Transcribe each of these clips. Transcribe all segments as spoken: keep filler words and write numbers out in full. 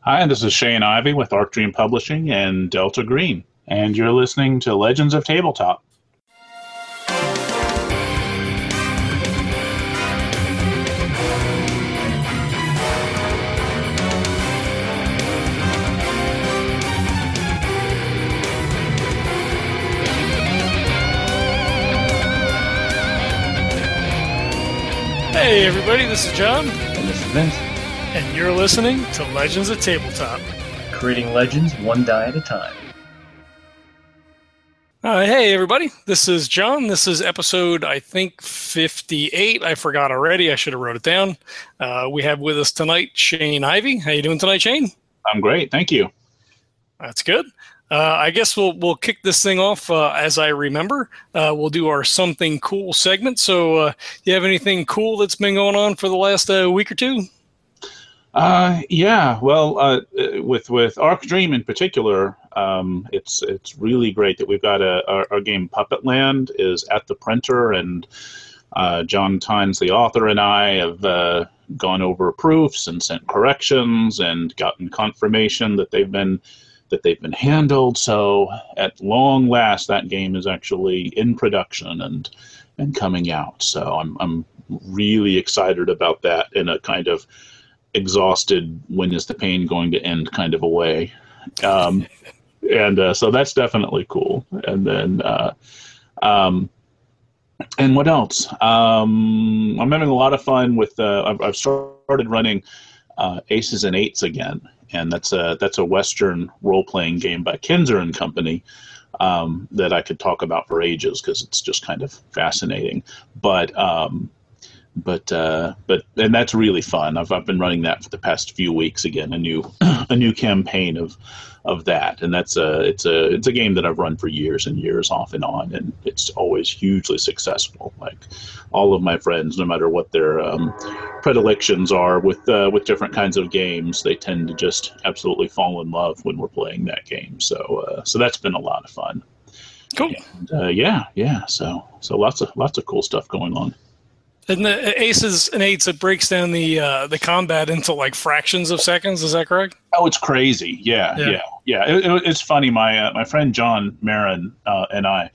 Hi, this is Shane Ivey with Arc Dream Publishing and Delta Green, and you're listening to Legends of Tabletop. Hey everybody, this is John. And this is Vince. And you're listening to Legends of Tabletop. Creating legends one die at a time. Uh, hey everybody, this is John. This is episode, I think, fifty-eight. I forgot already. I should have wrote it down. Uh, we have with us tonight Shane Ivey. How you doing tonight, Shane? I'm great, thank you. That's good. Uh, I guess we'll we'll kick this thing off uh, as I remember. Uh, we'll do our something cool segment. So, uh, you have anything cool that's been going on for the last uh, week or two? Uh, yeah, well, uh, with with Arc Dream in particular, um, it's it's really great that we've got a our, our game Puppet Land is at the printer, and uh, John Tynes, the author, and I have uh, gone over proofs and sent corrections and gotten confirmation that they've been that they've been handled. So at long last, that game is actually in production and and coming out. So I'm I'm really excited about that in a kind of exhausted, when is the pain going to end kind of a way. Um, and uh, so that's definitely cool. And then, uh, um, and what else? Um, I'm having a lot of fun with, uh, I've, I've started running uh, Aces and Eights again. And that's a, that's a Western role-playing game by Kinzer and Company um, that I could talk about for ages because it's just kind of fascinating. But, um, But uh, but and that's really fun. I've I've been running that for the past few weeks again. A new a new campaign of of that, and that's a it's a it's a game that I've run for years and years off and on, and it's always hugely successful. Like all of my friends, no matter what their um, predilections are with uh, with different kinds of games, they tend to just absolutely fall in love when we're playing that game. So uh, so that's been a lot of fun. Cool. And, uh, yeah, yeah. So so lots of lots of cool stuff going on. And the Aces and Eights, it breaks down the uh, the combat into like fractions of seconds. Is that correct? Oh, it's crazy. Yeah, yeah, yeah. yeah. It, it, it's funny. My uh, my friend John Marin uh, and I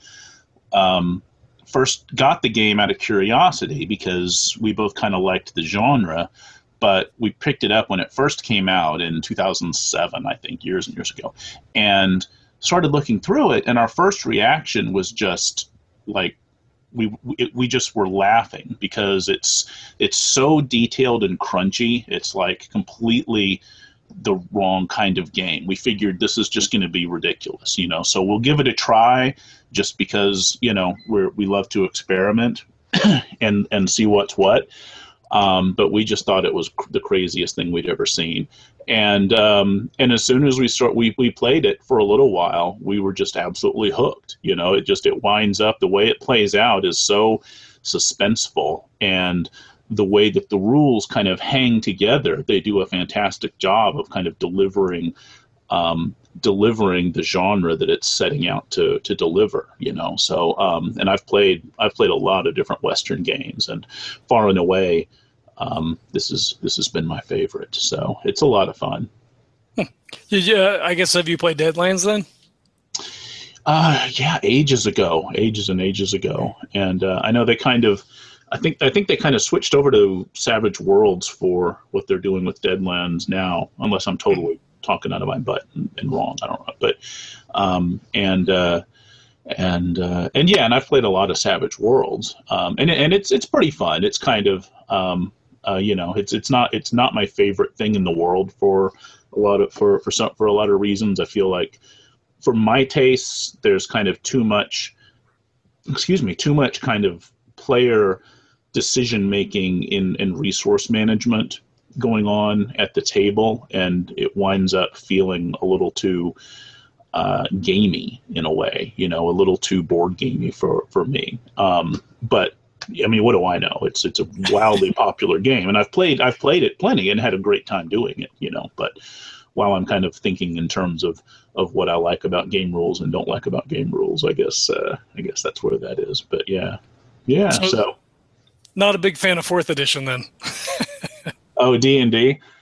um, first got the game out of curiosity because we both kind of liked the genre, but we picked it up when it first came out in two thousand seven, I think, years and years ago, and started looking through it. And our first reaction was just like, we it, we just were laughing because it's it's so detailed and crunchy. It's like completely the wrong kind of game. We figured this is just going to be ridiculous, you know. So we'll give it a try, just because, you know, we're we love to experiment and and see what's what. Um, but we just thought it was cr- the craziest thing we'd ever seen. And um, and as soon as we start, we we played it for a little while, we were just absolutely hooked. You know, it just it winds up, the way it plays out is so suspenseful, and the way that the rules kind of hang together, they do a fantastic job of kind of delivering um, delivering the genre that it's setting out to to deliver. You know, so um, and I've played I've played a lot of different Western games, and far and away, Um, this is this has been my favorite, so it's a lot of fun. Did you, uh, I guess, have you played Deadlands then? Uh, yeah, ages ago, ages and ages ago, and uh, I know they kind of, I think I think they kind of switched over to Savage Worlds for what they're doing with Deadlands now, unless I'm totally talking out of my butt and, and wrong. I don't know, but um, and. Uh, And uh, and yeah, and I've played a lot of Savage Worlds, um, and and it's it's pretty fun. It's kind of um, uh, you know, it's it's not it's not my favorite thing in the world for a lot of for for some for a lot of reasons. I feel like for my tastes, there's kind of too much, excuse me, too much kind of player decision making in in resource management going on at the table, and it winds up feeling a little too uh, gamey in a way, you know, a little too board gamey for, for me. Um, but I mean, what do I know? It's, it's a wildly popular game, and I've played, I've played it plenty and had a great time doing it, you know, but while I'm kind of thinking in terms of, of what I like about game rules and don't like about game rules, I guess, uh, I guess that's where that is, but yeah. Yeah. So, so not a big fan of fourth edition then. Oh, D and D.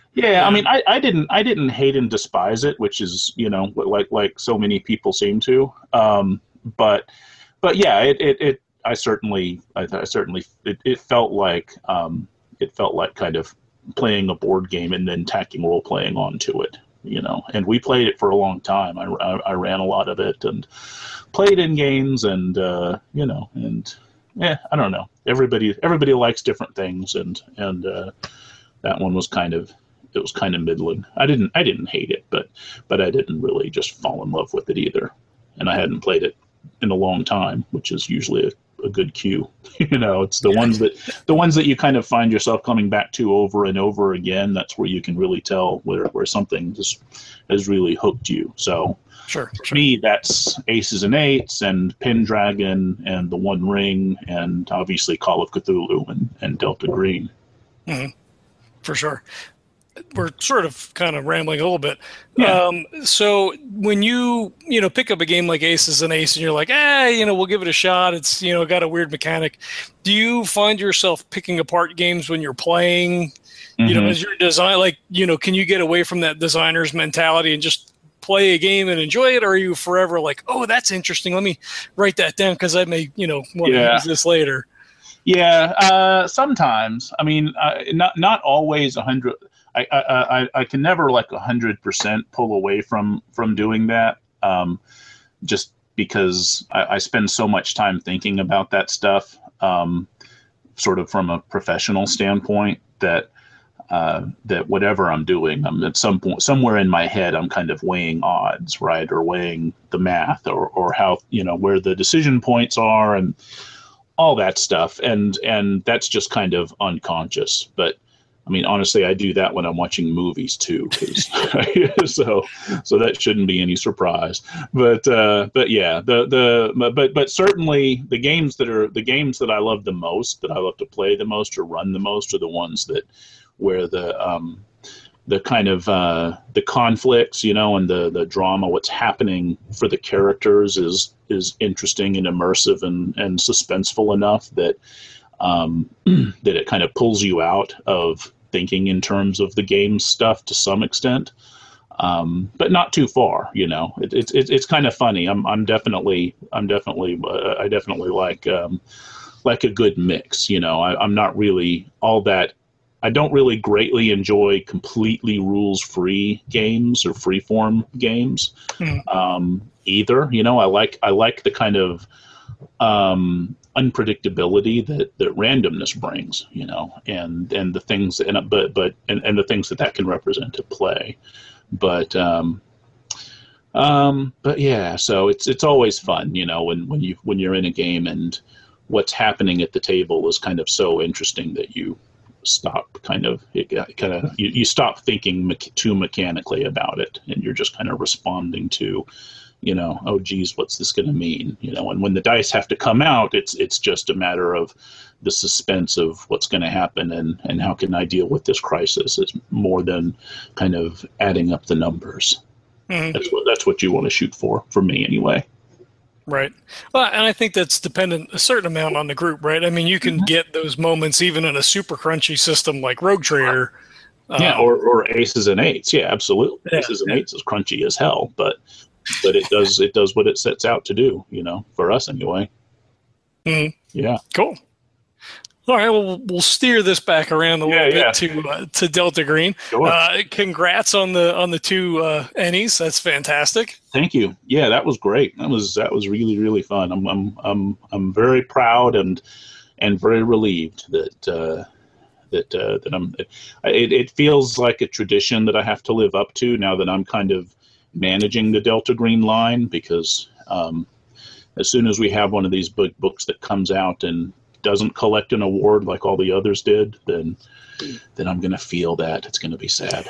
Yeah, I mean, I, I didn't I didn't hate and despise it, which is, you know, like like so many people seem to. Um, but but yeah, it, it, it I certainly I, I certainly it, it felt like um, it felt like kind of playing a board game and then tacking role playing onto it, you know. And we played it for a long time. I, I, I ran a lot of it and played in games, and uh, you know, and yeah, I don't know. Everybody everybody likes different things, and and uh, that one was kind of. It was kind of middling. I didn't I didn't hate it, but but I didn't really just fall in love with it either. And I hadn't played it in a long time, which is usually a, a good cue. You know, it's the ones that the ones that you kind of find yourself coming back to over and over again. That's where you can really tell where, where something just has really hooked you. So sure, for sure. me, that's Aces and Eights and Pendragon and The One Ring and obviously Call of Cthulhu and, and Delta Green. Mm-hmm. For sure. We're sort of kind of rambling a little bit. Yeah. Um, so when you, you know, pick up a game like Aces and Ace and you're like, eh, you know, we'll give it a shot. It's, you know, got a weird mechanic. Do you find yourself picking apart games when you're playing, mm-hmm. you know, as your design, like, you know, can you get away from that designer's mentality and just play a game and enjoy it? Or are you forever like, oh, that's interesting. Let me write that down because I may, you know, want to yeah. use this later. Yeah. Uh, sometimes, I mean, uh, not, not always a hundred. I, I, I, I can never like a hundred percent pull away from, from doing that. Um, just because I, I spend so much time thinking about that stuff, um, sort of from a professional standpoint that, uh, that whatever I'm doing, I'm at some point, somewhere in my head, I'm kind of weighing odds, right. Or weighing the math or, or how, you know, where the decision points are and all that stuff. And, and that's just kind of unconscious, but I mean, honestly, I do that when I'm watching movies too, so so that shouldn't be any surprise. But uh, but yeah, the the but but certainly the games that are the games that I love the most, that I love to play the most or run the most, are the ones that where the um, the kind of uh, the conflicts, you know, and the the drama, what's happening for the characters is is interesting and immersive and and suspenseful enough that um, that it kind of pulls you out of thinking in terms of the game stuff to some extent, um, but not too far. You know, it, it, it, it's kind of funny. I'm I'm definitely I'm definitely uh, I definitely like um, like a good mix. You know, I, I'm not really all that. I don't really greatly enjoy completely rules-free games or free-form games mm. um, either. You know, I like I like the kind of um, unpredictability that, that randomness brings, you know, and, and the things, and, but, but, and, and the things that that can represent to play. But, um, um, but yeah, so it's, it's always fun, you know, when, when you, when you're in a game and what's happening at the table is kind of so interesting that you stop kind of, it kind of, you, you stop thinking me- too mechanically about it, and you're just kind of responding to, you know, oh geez, what's this going to mean? You know, and when the dice have to come out, it's it's just a matter of the suspense of what's going to happen and, and how can I deal with this crisis. It's more than kind of adding up the numbers. Mm-hmm. That's what that's what you want to shoot for, for me anyway. Right. Well, and I think that's dependent a certain amount on the group, right? I mean, you can mm-hmm. get those moments even in a super crunchy system like Rogue Trader. Yeah, um, or, or Aces and Eights. Yeah, absolutely. Yeah, Aces and yeah. Eights is crunchy as hell, but but it does it does what it sets out to do, you know, for us anyway. Mm-hmm. Yeah. Cool. All right, well, we'll steer this back around a yeah, little yeah. bit to uh, to Delta Green. Sure. Uh, congrats on the on the two uh, Ennies. That's fantastic. Thank you. Yeah, that was great. That was that was really really fun. I'm I'm I'm I'm very proud and and very relieved that uh, that uh, that I'm. It, it feels like a tradition that I have to live up to now that I'm kind of managing the Delta Green line, because um, as soon as we have one of these book books that comes out and doesn't collect an award like all the others did, then then I'm going to feel that. It's going to be sad.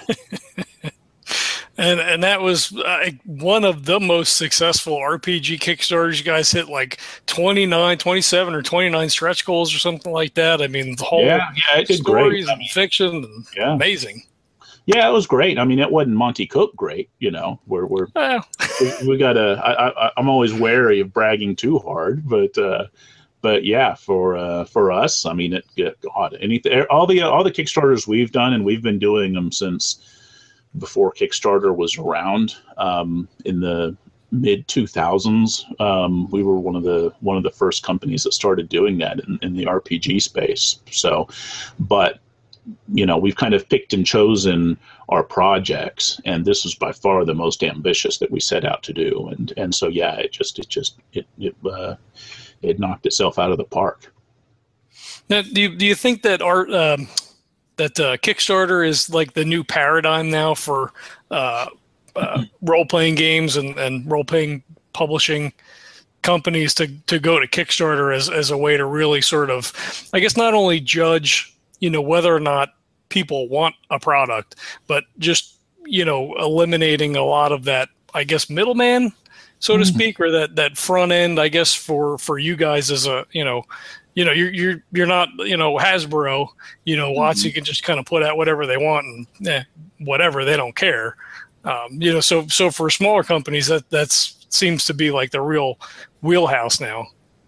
and and that was uh, one of the most successful R P G Kickstarters. You guys hit like twenty-nine, twenty-seven or twenty-nine stretch goals or something like that. I mean, the whole yeah, yeah, it did stories great. and I mean, fiction, yeah. amazing. Yeah, it was great. I mean, it wasn't Monty Cook great, you know. We're we're well. we, we got to. I, I I'm always wary of bragging too hard, but uh, but yeah, for uh, for us, I mean, it, God, anything, all the all the Kickstarters we've done, and we've been doing them since before Kickstarter was around, um, in the mid two thousands. Um, we were one of the one of the first companies that started doing that in, in the R P G space. So, but you know, we've kind of picked and chosen our projects, and this was by far the most ambitious that we set out to do. And and so yeah, it just it just it it uh, it knocked itself out of the park. Now, do you do you think that art um, that uh, Kickstarter is like the new paradigm now for uh, uh, role playing games and, and role playing publishing companies to to go to Kickstarter as as a way to really sort of, I guess, not only judge, you know, whether or not people want a product, but just, you know, eliminating a lot of that, I guess, middleman, so to speak, or that, that front end, I guess, for, for you guys as a, you know, you know, you're, you're, you're not, you know, Hasbro, you know, Watts, you can just kind of put out whatever they want and eh, whatever, they don't care. Um, you know, so, so for smaller companies, that that's seems to be like the real wheelhouse now.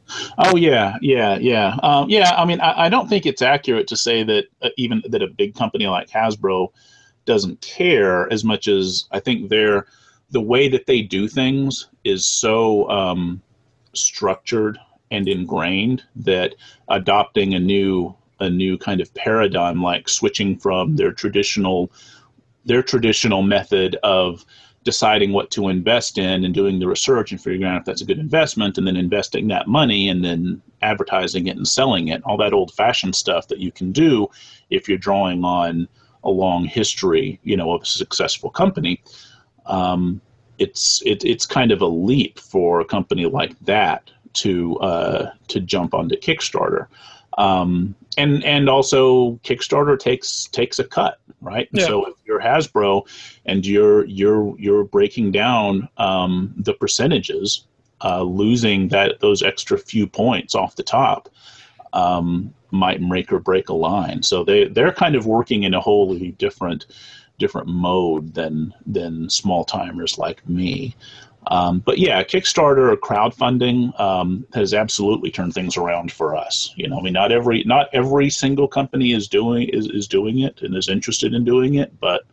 Oh yeah, yeah, yeah, um, yeah. I mean, I, I don't think it's accurate to say that uh, even that a big company like Hasbro doesn't care as much as I think they're the way that they do things is so um, structured and ingrained that adopting a new a new kind of paradigm, like switching from their traditional their traditional method of deciding what to invest in and doing the research and figuring out if that's a good investment, and then investing that money and then advertising it and selling it, all that old-fashioned stuff that you can do if you're drawing on a long history, you know, of a successful company. Um, it's it, it's kind of a leap for a company like that to uh, to jump onto Kickstarter. Um, and and also Kickstarter takes takes a cut, right? Yeah. So if you're Hasbro and you're you're you're breaking down um, the percentages, uh, losing that those extra few points off the top um, might make or break a line. So they they're kind of working in a wholly different different mode than than small timers like me. Um, but yeah, Kickstarter or crowdfunding um, has absolutely turned things around for us. You know, I mean, not every not every single company is doing is, is doing it and is interested in doing it, but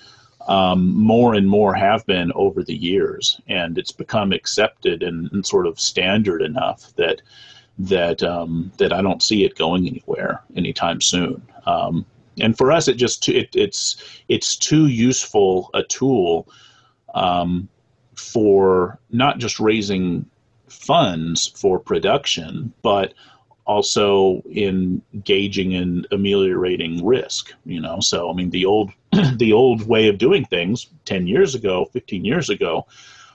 um, more and more have been over the years, and it's become accepted and, and sort of standard enough that that um, that I don't see it going anywhere anytime soon. Um, and for us, it just it, it's it's too useful a tool. Um, for not just raising funds for production, but also in engaging in ameliorating risk, you know? So, I mean, the old, the old way of doing things ten years ago, fifteen years ago,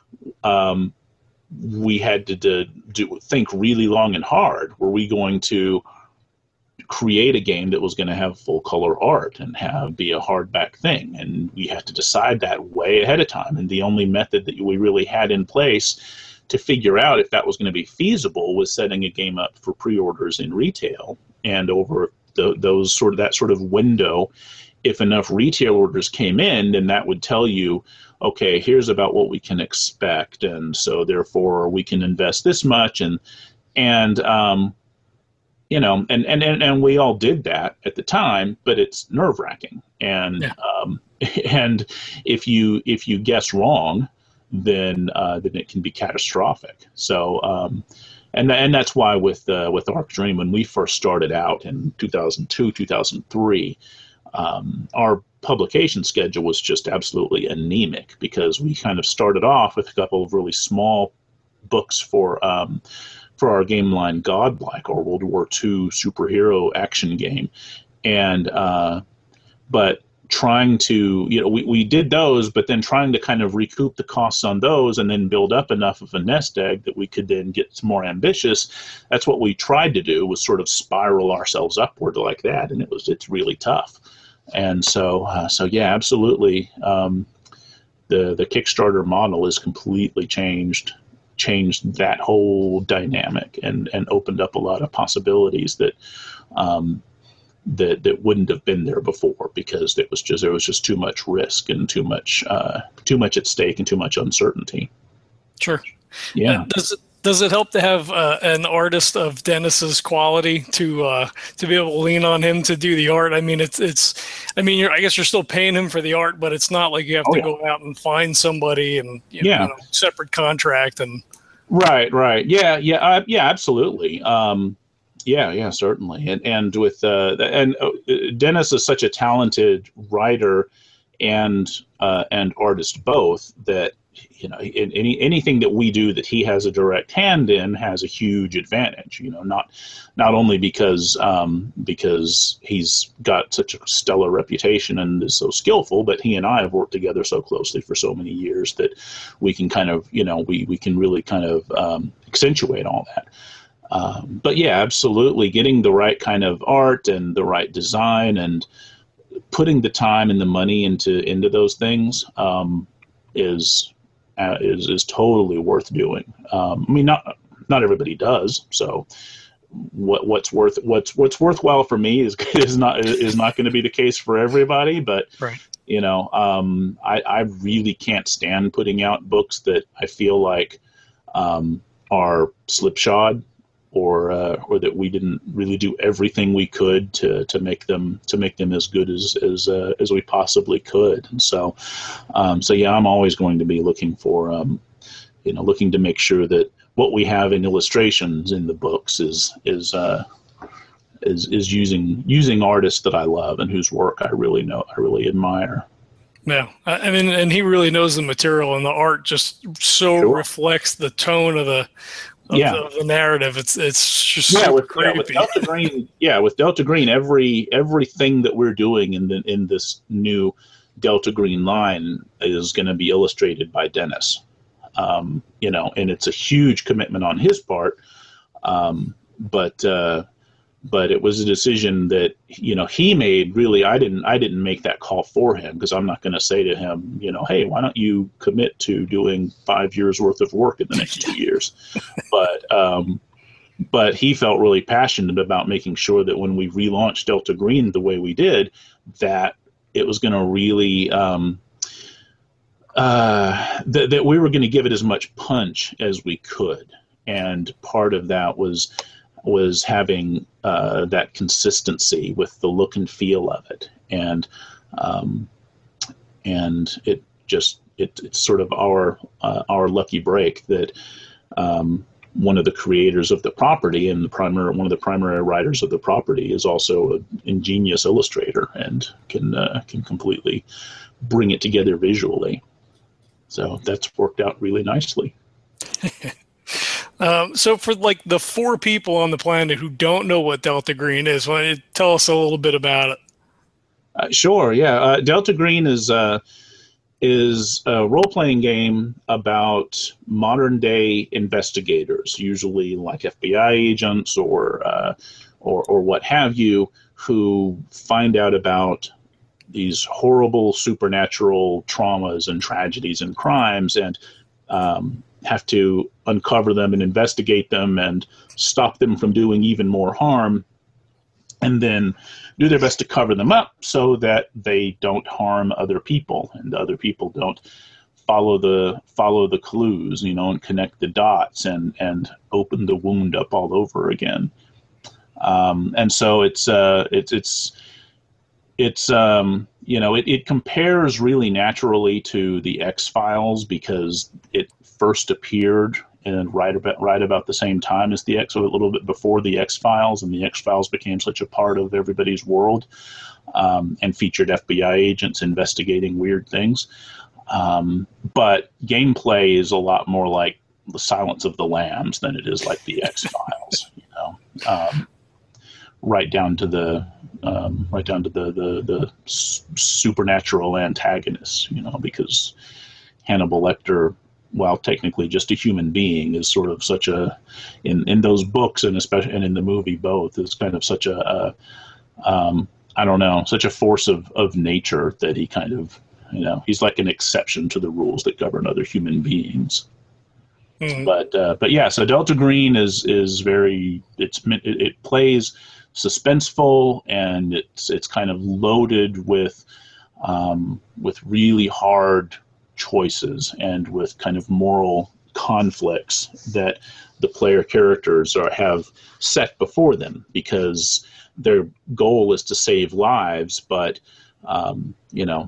um, we had to do, do think really long and hard. Were we going to create a game that was going to have full color art and have be a hardback thing? And we had to decide that way ahead of time. And the only method that we really had in place to figure out if that was going to be feasible was setting a game up for pre-orders in retail. And over the, those sort of that sort of window, if enough retail orders came in, then that would tell you, okay, here's about what we can expect, and so therefore we can invest this much. And and um, You know, and, and, and, and we all did that at the time, but it's nerve wracking. And yeah. um, and if you if you guess wrong, then uh, then it can be catastrophic. So um, and and that's why with uh, with Arc Dream, when we first started out in two thousand two, two thousand three, um, our publication schedule was just absolutely anemic, because we kind of started off with a couple of really small books for. Um, for our game line Godlike, or World War Two superhero action game. And, uh, but trying to, you know, we, we did those, but then trying to kind of recoup the costs on those and then build up enough of a nest egg that we could then get more ambitious. That's what we tried to do, was sort of spiral ourselves upward like that. And it was, it's really tough. And so, uh, so yeah, absolutely. Um, the, the Kickstarter model is completely changed changed that whole dynamic and, and opened up a lot of possibilities that um, that that wouldn't have been there before, because it was just there was just too much risk and too much uh, too much at stake and too much uncertainty. Sure. Yeah. Does it Does it help to have uh, an artist of Dennis's quality to uh, to be able to lean on him to do the art? I mean, it's it's. I mean, you're, I guess you're still paying him for the art, but it's not like you have Oh, to yeah. go out and find somebody and you Yeah. know, separate contract and. Right, right. Yeah, yeah, uh, yeah, absolutely. Um, yeah, yeah, certainly. And and with uh, and uh, Dennis is such a talented writer and uh, and artist both that you know in, any anything that we do that he has a direct hand in has a huge advantage. You know, not not only because um, because he's got such a stellar reputation and is so skillful, but he and I have worked together so closely for so many years that we can kind of you know we we can really kind of um, accentuate all that. Um, but yeah, absolutely, getting the right kind of art and the right design and putting the time and the money into into those things um, is uh, is is totally worth doing. Um, I mean, not not everybody does. So what what's worth what's what's worthwhile for me is is not is not going to be the case for everybody. But Right. you know, um, I I really can't stand putting out books that I feel like um, are slipshod. Or, uh, or that we didn't really do everything we could to, to make them to make them as good as as uh, as we possibly could. And so, um, so yeah, I'm always going to be looking for, um, you know, looking to make sure that what we have in illustrations in the books is is uh, is is using using artists that I love and whose work I really know I really admire. Yeah, I I mean, and he really knows the material, and the art just so Sure. reflects the tone of the. Of, Yeah. the, of the narrative. It's it's just Yeah, super with, yeah, creepy. with Delta Green, yeah, with Delta Green, every everything that we're doing in the in this new Delta Green line is going to be illustrated by Dennis. Um, you know, and it's a huge commitment on his part. Um, but uh, but it was a decision that you know he made. Really, I didn't I didn't make that call for him because I'm not going to say to him, you know, hey, why don't you commit to doing five years worth of work in the next two years? But um, but he felt really passionate about making sure that when we relaunched Delta Green the way we did, that it was going to really um, uh, th- that we were going to give it as much punch as we could, and part of that was was having uh, that consistency with the look and feel of it, and um, and it just it, it's sort of our uh, our lucky break that. Um, one of the creators of the property and the primary one of the primary writers of the property is also an ingenious illustrator and can uh, can completely bring it together visually. So that's worked out really nicely. Um, so for like the four people on the planet who don't know what Delta Green is, why don't you tell us a little bit about it? Uh, sure, yeah. Uh, Delta Green is uh, is a role-playing game about modern-day investigators, usually like F B I agents or uh, or or what have you, who find out about these horrible supernatural traumas and tragedies and crimes, and um, have to uncover them and investigate them and stop them from doing even more harm, and then do their best to cover them up so that they don't harm other people and other people don't follow the follow the clues, you know, and connect the dots and and open the wound up all over again. Um, and so it's uh, it's it's it's um, you know it, it compares really naturally to the X-Files because it first appeared and right about right about the same time as the X, so a little bit before the X-Files, and the X-Files became such a part of everybody's world, um, and featured F B I agents investigating weird things. Um, but gameplay is a lot more like the Silence of the Lambs than it is like the X-Files. You know, um, right down to the um, right down to the the, the s- supernatural antagonists. You know, because Hannibal Lecter, while technically just a human being, is sort of such a, in, in those books and especially and in the movie both, is kind of such a, a um, I don't know, such a force of, of nature that he kind of, you know, he's like an exception to the rules that govern other human beings. Mm-hmm. But uh, but yeah, so Delta Green is is very, it's it, it plays suspenseful, and it's it's kind of loaded with um, with really hard choices and with kind of moral conflicts that the player characters are, have set before them, because their goal is to save lives, but um, you know,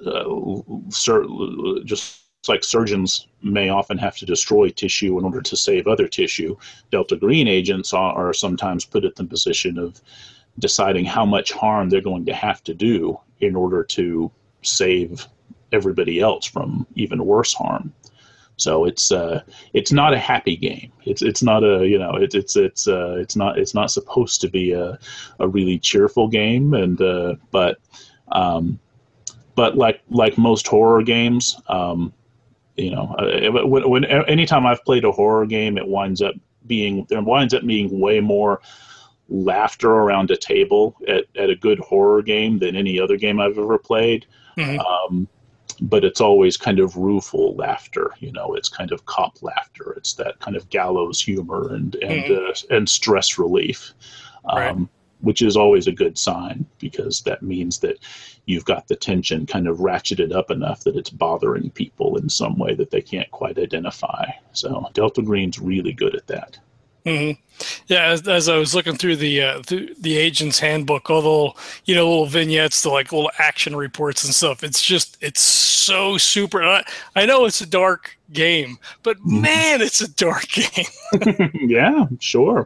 uh, sur- just like surgeons may often have to destroy tissue in order to save other tissue, Delta Green agents are, are sometimes put in the position of deciding how much harm they're going to have to do in order to save everybody else from even worse harm. So it's uh, it's not a happy game. It's it's not a you know it's it's it's uh, it's not it's not supposed to be a, a really cheerful game. And uh, but um, but like like most horror games, um, you know, uh, when, when anytime I've played a horror game, it winds up being there winds up being way more laughter around a table at, at a good horror game than any other game I've ever played. Mm-hmm. Um, but it's always kind of rueful laughter, you know, it's kind of cop laughter. It's that kind of gallows humor and, and, mm-hmm. uh, and stress relief, um, right. which is always a good sign, because that means that you've got the tension kind of ratcheted up enough that it's bothering people in some way that they can't quite identify. So Delta Green's really good at that. Mm-hmm. Yeah, as, as I was looking through the uh, th- the agent's handbook, all the little, you know, little vignettes, the like little action reports and stuff. It's just, it's so super. I, I know it's a dark game, but man, it's a dark game. Yeah, sure.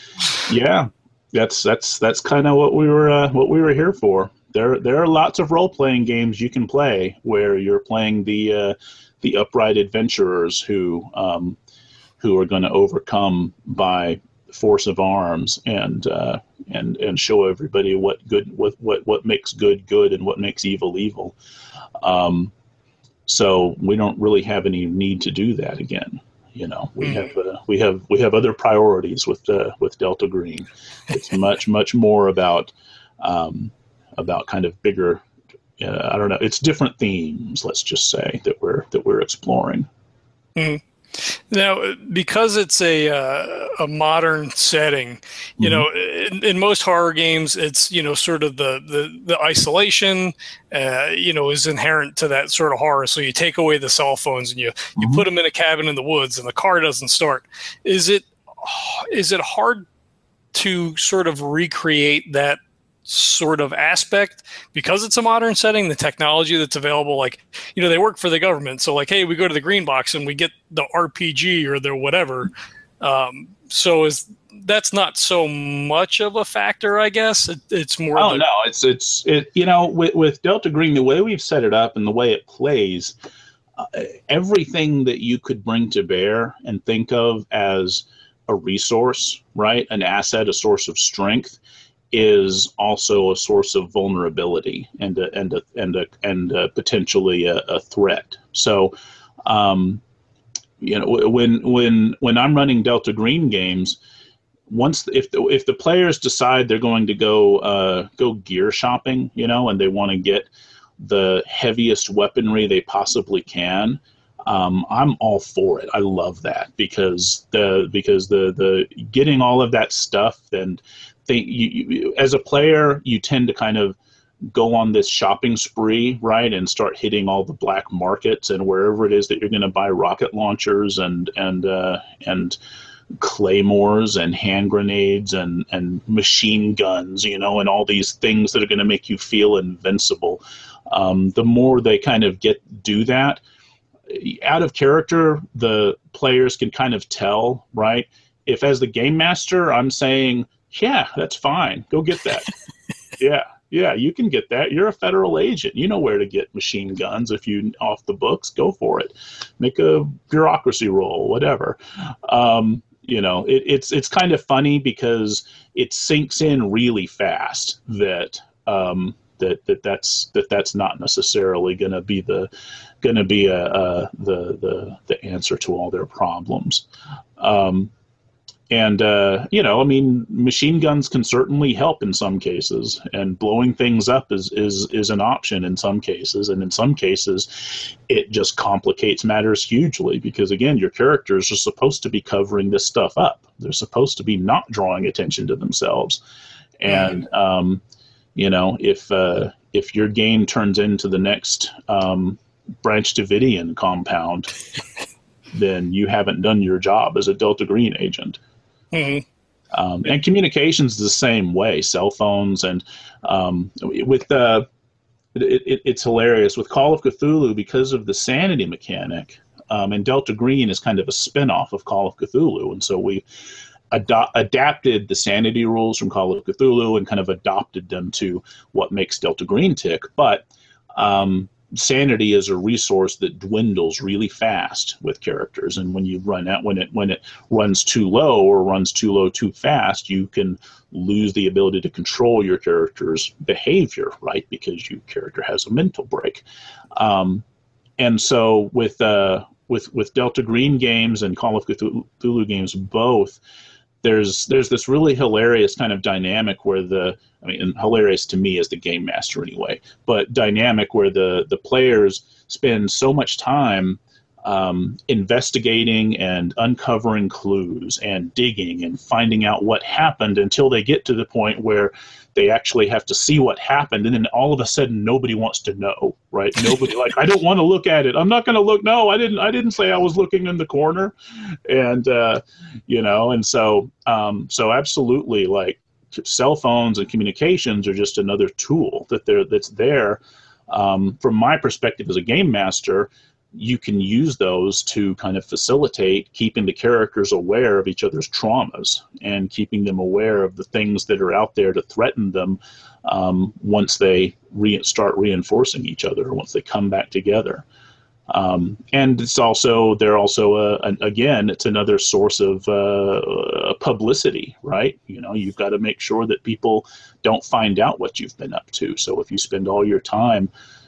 Yeah, that's that's that's kind of what we were uh, what we were here for. There there are lots of role playing games you can play where you're playing the uh, the upright adventurers who. Um, who are going to overcome by force of arms and uh, and and show everybody what good what, what what makes good good and what makes evil evil. Um, so we don't really have any need to do that again. You know, we mm. have uh, we have we have other priorities with uh, with Delta Green. It's much much more about um, about kind of bigger. Uh, I don't know. It's different themes. Let's just say that we're that we're exploring. Mm. Now, because it's a uh, a modern setting, you mm-hmm. know, in, in most horror games, it's, you know, sort of the the, the isolation, uh, you know, is inherent to that sort of horror. So you take away the cell phones and you mm-hmm. you put them in a cabin in the woods, and the car doesn't start. Is it is it hard to sort of recreate that sort of aspect because it's a modern setting, the technology that's available? Like, you know, they work for the government, so like, hey, we go to the green box and we get the R P G or the whatever. Um, so is that's not so much of a factor, I guess. It, it's more. Oh the- no, it's it's it. You know, with with Delta Green, the way we've set it up and the way it plays, uh, everything that you could bring to bear and think of as a resource, right, an asset, a source of strength, is also a source of vulnerability and a, and a, and a, and a potentially a, a threat. So, um, you know, when when when I'm running Delta Green games, once if the, if the players decide they're going to go uh, go gear shopping, you know, and they want to get the heaviest weaponry they possibly can, um, I'm all for it. I love that because the because the the getting all of that stuff and They, you, you, as a player, you tend to kind of go on this shopping spree, right, and start hitting all the black markets and wherever it is that you're going to buy rocket launchers and and uh, and claymores and hand grenades and and machine guns, you know, and all these things that are going to make you feel invincible. Um, the more they kind of get do that, out of character, the players can kind of tell, right? If as the game master, I'm saying, yeah, that's fine. Go get that. yeah, yeah, you can get that. You're a federal agent. You know where to get machine guns if you off the books. Go for it. Make a bureaucracy roll, whatever. Um, you know, it, it's it's kind of funny because it sinks in really fast that um, that that that's that that's not necessarily going to be the going to be a, a the the the answer to all their problems. Um, And, uh, you know, I mean, machine guns can certainly help in some cases, and blowing things up is, is, is an option in some cases. And in some cases, it just complicates matters hugely because, again, your characters are supposed to be covering this stuff up. They're supposed to be not drawing attention to themselves. And, um, you know, if uh, if your game turns into the next um, Branch Davidian compound, then you haven't done your job as a Delta Green agent. Mm-hmm. Um, and communications the same way. Cell phones and um, with the it, it, it's hilarious with Call of Cthulhu because of the sanity mechanic. Um, and Delta Green is kind of a spin-off of Call of Cthulhu, and so we ado- adapted the sanity rules from Call of Cthulhu and kind of adopted them to what makes Delta Green tick. But um, sanity is a resource that dwindles really fast with characters, and when you run out, when it when it runs too low or runs too low too fast, you can lose the ability to control your character's behavior, right? Because your character has a mental break. Um, and so with uh, with with Delta Green games and Call of Cthulhu games both, there's there's this really hilarious kind of dynamic where the I mean, and hilarious to me as the game master anyway, but dynamic where the, the players spend so much time um, investigating and uncovering clues and digging and finding out what happened until they get to the point where they actually have to see what happened, and then all of a sudden nobody wants to know, right? Nobody like, I don't want to look at it. I'm not going to look. No, I didn't. I didn't say I was looking in the corner, and uh, you know, and so um, so absolutely like. Cell phones and communications are just another tool that there that's there. Um, from my perspective as a game master, you can use those to kind of facilitate keeping the characters aware of each other's traumas and keeping them aware of the things that are out there to threaten them um, once they re- start reinforcing each other, or once they come back together. Um, and it's also, they're also, a, an, again, it's another source of uh, publicity, right? You know, you've got to make sure that people don't find out what you've been up to. So if you spend all your time,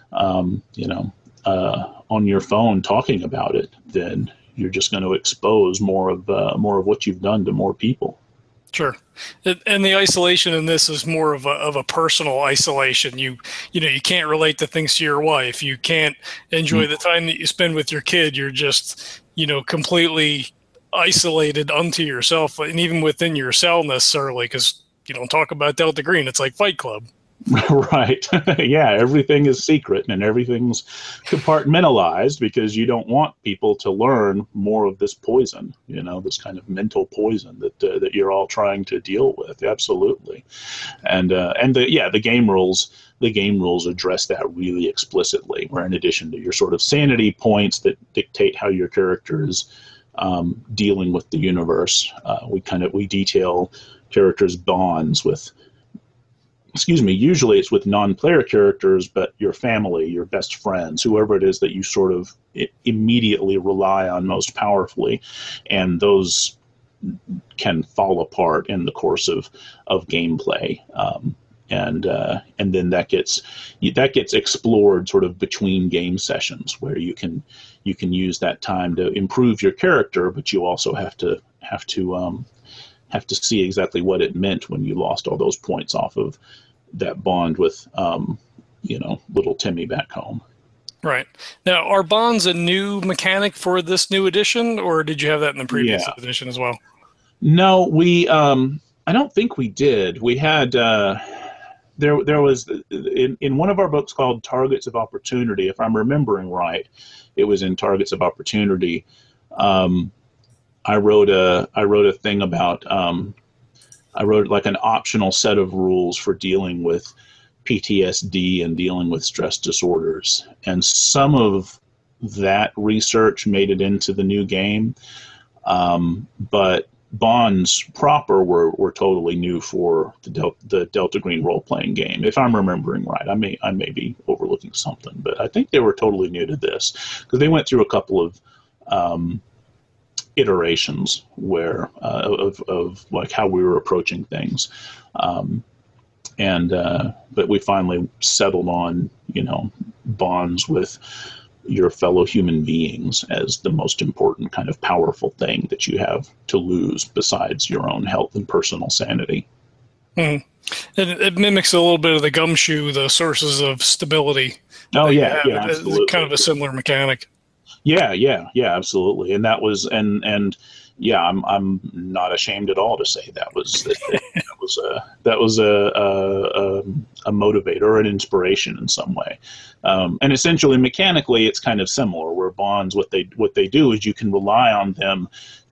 um, you know, uh, on your phone talking about it, then you're just going to expose more of uh, more of what you've done to more people. Sure. And the isolation in this is more of a of a personal isolation. You you know, you can't relate to things to your wife. You can't enjoy the time that you spend with your kid. You're just, you know, completely isolated unto yourself, and even within your cell necessarily, because you don't talk about Delta Green. It's like Fight Club. Right. Yeah, everything is secret and everything's compartmentalized because you don't want people to learn more of this poison, you know, this kind of mental poison that uh, that you're all trying to deal with. Absolutely. And uh, and the yeah, the game rules the game rules address that really explicitly, where in addition to your sort of sanity points that dictate how your character is um, dealing with the universe, uh, we kind of we detail characters' bonds with excuse me, usually it's with non-player characters, but your family, your best friends, whoever it is that you sort of immediately rely on most powerfully. And those can fall apart in the course of, of gameplay. Um, and uh, and then that gets that gets explored sort of between game sessions, where you can you can use that time to improve your character, but you also have to have to um, have to see exactly what it meant when you lost all those points off of that bond with, um, you know, little Timmy back home. Right. Now, are bonds a new mechanic for this new edition, or did you have that in the previous yeah. edition as well? No, we, um, I don't think we did. We had, uh, there, there was, in, in one of our books called Targets of Opportunity, if I'm remembering right, it was in Targets of Opportunity. Um, I wrote a I wrote a thing about um, I wrote like an optional set of rules for dealing with P T S D and dealing with stress disorders, and some of that research made it into the new game, um, but bonds proper were, were totally new for the Del- the Delta Green role playing game. If I'm remembering right, I may I may be overlooking something, but I think they were totally new to this because they went through a couple of um, iterations where uh, of of like how we were approaching things, um, and uh, but we finally settled on you know bonds with your fellow human beings as the most important kind of powerful thing that you have to lose besides your own health and personal sanity. Mm. It, it mimics a little bit of the Gumshoe, the sources of stability. Oh yeah, yeah, absolutely. It's kind of a similar mechanic. Yeah, yeah, yeah, absolutely. And that was, and and yeah, I'm I'm not ashamed at all to say that was that, that was a that was a a, a motivator or an inspiration in some way. Um, and essentially, mechanically, it's kind of similar. Where bonds, what they what they do is you can rely on them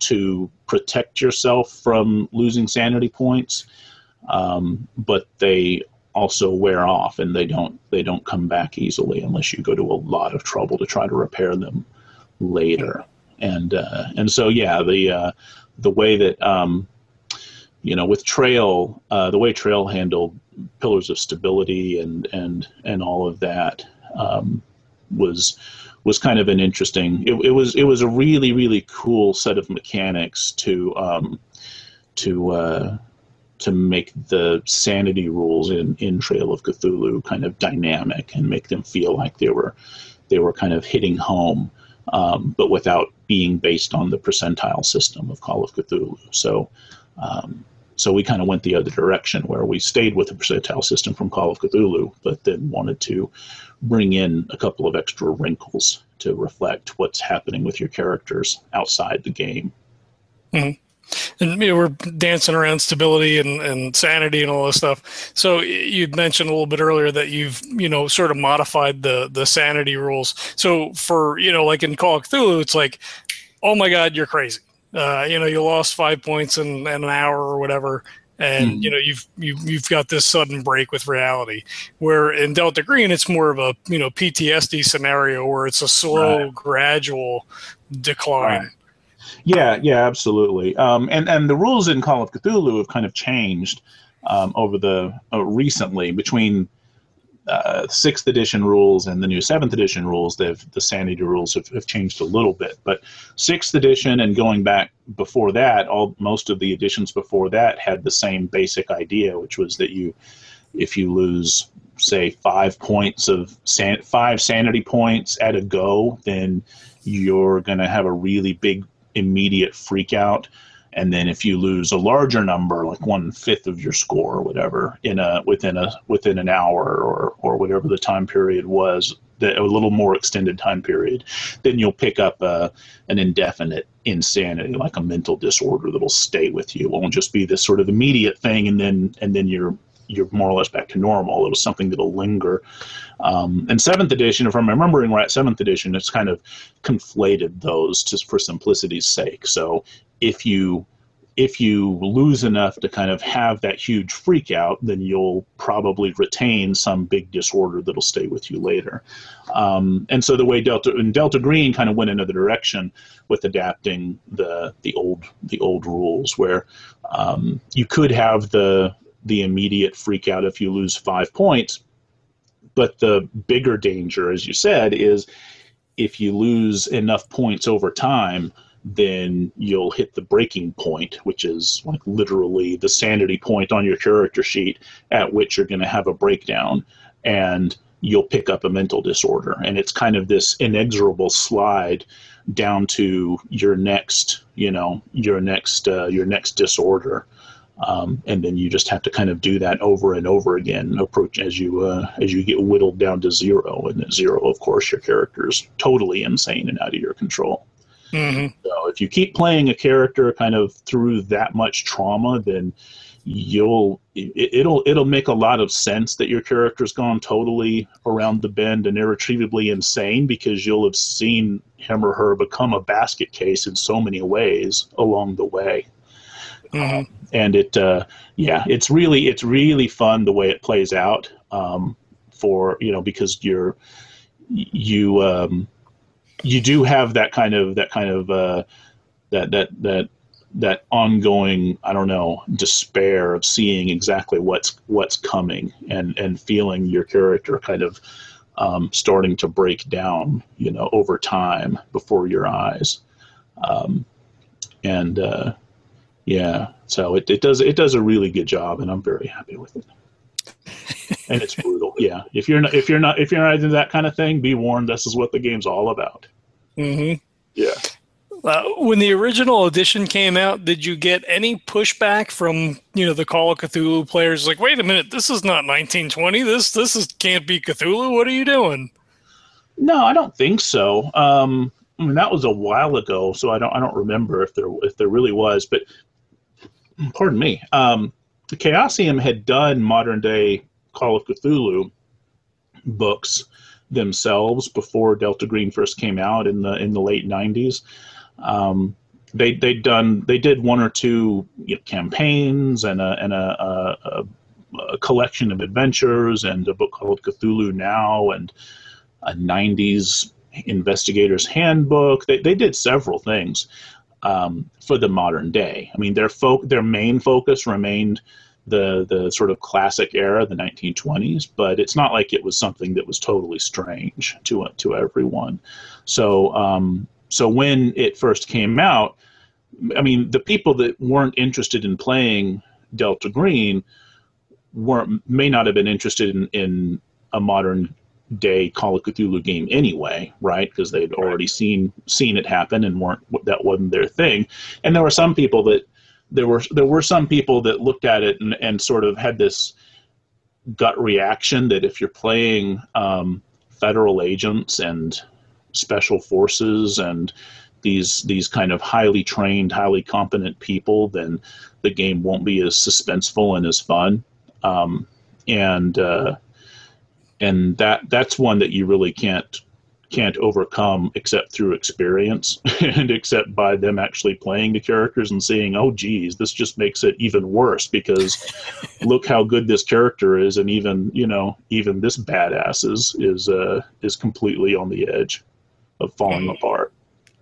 to protect yourself from losing sanity points, um, but they also wear off, and they don't they don't come back easily unless you go to a lot of trouble to try to repair them later. And uh, and so yeah, the uh, the way that um, you know with Trail, uh, the way Trail handled pillars of stability and and and all of that um, was was kind of an interesting. It, it was it was a really really cool set of mechanics to um, to uh, to make the sanity rules in, in Trail of Cthulhu kind of dynamic and make them feel like they were they were kind of hitting home, um, but without being based on the percentile system of Call of Cthulhu. So um, so we kind of went the other direction where we stayed with the percentile system from Call of Cthulhu, but then wanted to bring in a couple of extra wrinkles to reflect what's happening with your characters outside the game. Mm-hmm. And you know, we're dancing around stability and, and sanity and all this stuff. So you'd mentioned a little bit earlier that you've, you know, sort of modified the the sanity rules. So for, you know, like in Call of Cthulhu, it's like, oh my God, you're crazy. Uh, you know, you lost five points in, in an hour or whatever. And, mm-hmm. you know, you've, you, you've got this sudden break with reality. Where in Delta Green, it's more of a, you know, P T S D scenario where it's a slow, right. gradual decline. Right. Yeah, yeah, absolutely. Um, and and the rules in Call of Cthulhu have kind of changed um, over the uh, recently between uh, sixth edition rules and the new seventh edition rules. They've the sanity rules have, have changed a little bit, but sixth edition and going back before that, all most of the editions before that had the same basic idea, which was that you, if you lose, say, five points of san- five sanity points at a go, then you're going to have a really big immediate freak out. And then if you lose a larger number, like one fifth of your score or whatever, in a within a within an hour or or whatever the time period was, the, a little more extended time period, then you'll pick up a, an indefinite insanity, like a mental disorder that'll stay with you. It won't just be this sort of immediate thing, and then and then you're you're more or less back to normal. It was something that'll linger. Um, and seventh edition, if I'm remembering right, seventh edition, it's kind of conflated those just for simplicity's sake. So if you if you lose enough to kind of have that huge freak out, then you'll probably retain some big disorder that'll stay with you later. Um, and so the way Delta and Delta Green kind of went another direction with adapting the the old the old rules, where um, you could have the the immediate freak out if you lose five points. But the bigger danger, as you said, is if you lose enough points over time, then you'll hit the breaking point, which is like literally the sanity point on your character sheet at which you're going to have a breakdown, and you'll pick up a mental disorder. And it's kind of this inexorable slide down to your next, you know, your next, uh, your next disorder. Um, and then you just have to kind of do that over and over again, approach as you uh, as you get whittled down to zero. And at zero, of course, your character's totally insane and out of your control. Mm-hmm. So if you keep playing a character kind of through that much trauma, then you'll it, it'll it'll make a lot of sense that your character's gone totally around the bend and irretrievably insane, because you'll have seen him or her become a basket case in so many ways along the way. Mm-hmm. Um, and it, uh, yeah, it's really, it's really fun the way it plays out, um, for, you know, because you're, you, um, you do have that kind of, that kind of, uh, that, that, that, that ongoing, I don't know, despair of seeing exactly what's, what's coming, and, and feeling your character kind of, um, starting to break down, you know, over time before your eyes. Um, and, uh, Yeah, so it, it does it does a really good job, and I'm very happy with it. And it's brutal. Yeah, if you're not if you're not if you're not into that kind of thing, be warned. This is what the game's all about. Mm-hmm. Yeah. Uh, when the original edition came out, did you get any pushback from, you know, the Call of Cthulhu players? Like, wait a minute, this is not nineteen twenty. This this is can't be Cthulhu. What are you doing? No, I don't think so. Um, I mean, that was a while ago, so I don't I don't remember if there if there really was, but. Pardon me. Um, Chaosium had done modern day Call of Cthulhu books themselves before Delta Green first came out in the in the late nineties. Um, they they'd done they did one or two you know, campaigns and a and a, a, a collection of adventures and a book called Cthulhu Now and a nineties investigator's handbook. They they did several things um, for the modern day. I mean, their fo- their main focus remained the the sort of classic era, the nineteen twenties, but it's not like it was something that was totally strange to to everyone. So um, so when it first came out, I mean, the people that weren't interested in playing Delta Green weren't may not have been interested in, in a modern day Call of Cthulhu game anyway, right? Because they'd already seen seen it happen and weren't that wasn't their thing. And there were some people that there were there were some people that looked at it and, and sort of had this gut reaction that if you're playing um, federal agents and special forces and these these kind of highly trained, highly competent people, then the game won't be as suspenseful and as fun. Um, and uh, and that that's one that you really can't can't overcome except through experience and except by them actually playing the characters and seeing, oh geez, this just makes it even worse because look how good this character is, and even you know even this badass is is uh, is completely on the edge of falling apart.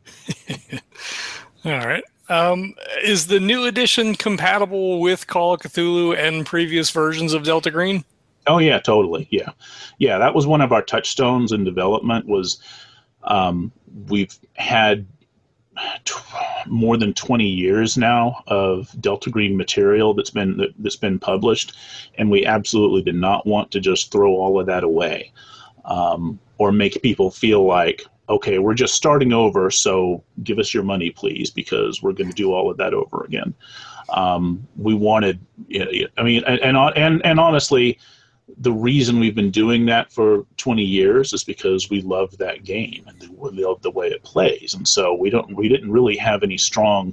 All right. Um, is the new edition compatible with Call of Cthulhu and previous versions of Delta Green? Oh yeah, totally. Yeah, yeah. That was one of our touchstones in development. Was um, we've had t- more than twenty years now of Delta Green material that's been that, that's been published, and we absolutely did not want to just throw all of that away, um, or make people feel like, okay, we're just starting over, so give us your money, please, because we're going to do all of that over again. Um, we wanted, I mean, and and and honestly, the reason we've been doing that for twenty years is because we love that game and we love the way it plays, and so we don't, we didn't really have any strong,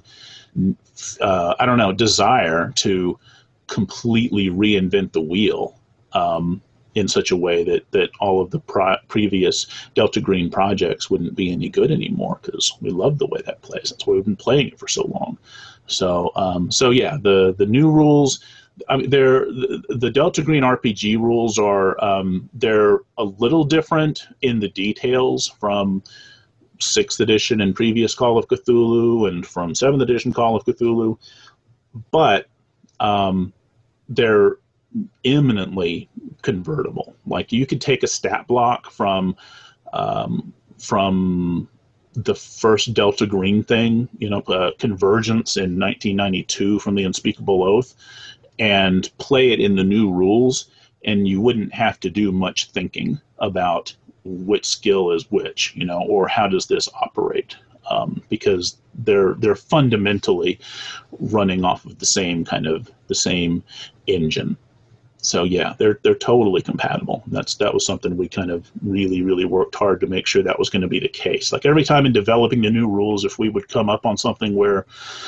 uh, I don't know, desire to completely reinvent the wheel. Um, in such a way that, that all of the pro- previous Delta Green projects wouldn't be any good anymore because we love the way that plays. That's why we've been playing it for so long. So, um, so yeah, the, the new rules, I mean, they're, the, the Delta Green R P G rules are, um, they're a little different in the details from sixth edition and previous Call of Cthulhu and from seventh edition Call of Cthulhu, but um, they're eminently convertible. Like you could take a stat block from um, from the first Delta Green thing, you know, uh, Convergence in nineteen ninety-two from the Unspeakable Oath, and play it in the new rules, and you wouldn't have to do much thinking about which skill is which, you know, or how does this operate, um, because they're they're fundamentally running off of the same kind of the same engine. So yeah, they're they're totally compatible. That's that was something we kind of really really worked hard to make sure that was going to be the case. Like every time in developing the new rules, if we would come up on something where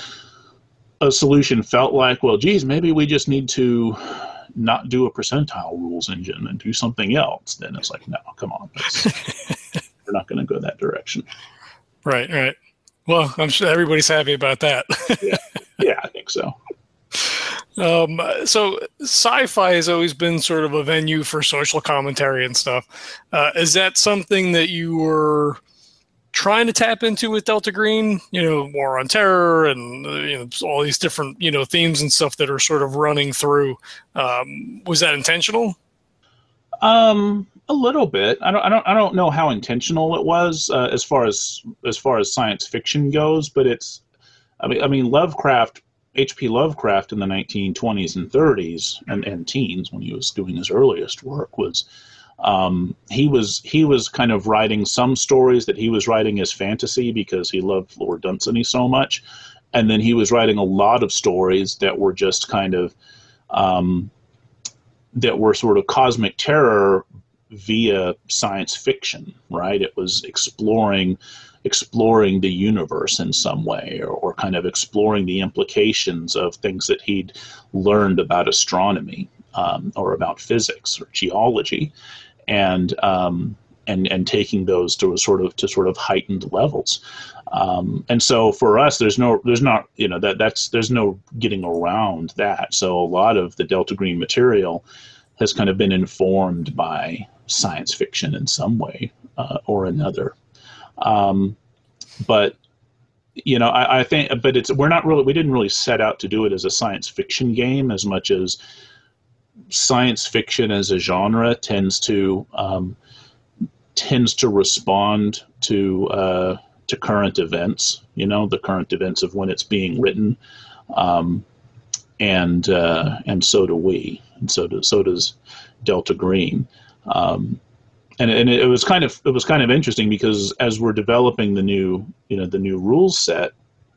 a solution felt like, well, geez, maybe we just need to not do a percentile rules engine and do something else, then it's like, no, come on, we're not going to go that direction. Right, right. Well, I'm sure everybody's happy about that. yeah, yeah, I think so. Um, so sci-fi has always been sort of a venue for social commentary and stuff. Uh, is that something that you were trying to tap into with Delta Green? You know, War on Terror and uh, you know all these different you know themes and stuff that are sort of running through. Um, was that intentional? Um, a little bit. I don't. I don't. I don't know how intentional it was uh, as far as as far as science fiction goes, but it's. I mean, I mean, Lovecraft. H P Lovecraft in the nineteen twenties and thirties and, and teens, when he was doing his earliest work, was um, he was he was kind of writing some stories that he was writing as fantasy because he loved Lord Dunsany so much, and then he was writing a lot of stories that were just kind of um, that were sort of cosmic terror via science fiction, right? It was exploring exploring the universe in some way, or, or kind of exploring the implications of things that he'd learned about astronomy, um, or about physics or geology, and um, and and taking those to a sort of to sort of heightened levels. Um, and so for us, there's no, there's not, you know, that that's, there's no getting around that. So a lot of the Delta Green material has kind of been informed by science fiction in some way uh, or another. Um, but, you know, I, I think, but it's, we're not really, we didn't really set out to do it as a science fiction game as much as science fiction as a genre tends to, um, tends to respond to, uh, to current events, you know, the current events of when it's being written. Um, and, uh, and so do we, and so do, so does Delta Green. Um, and, and it was kind of, it was kind of interesting because as we're developing the new, you know, the new rules set,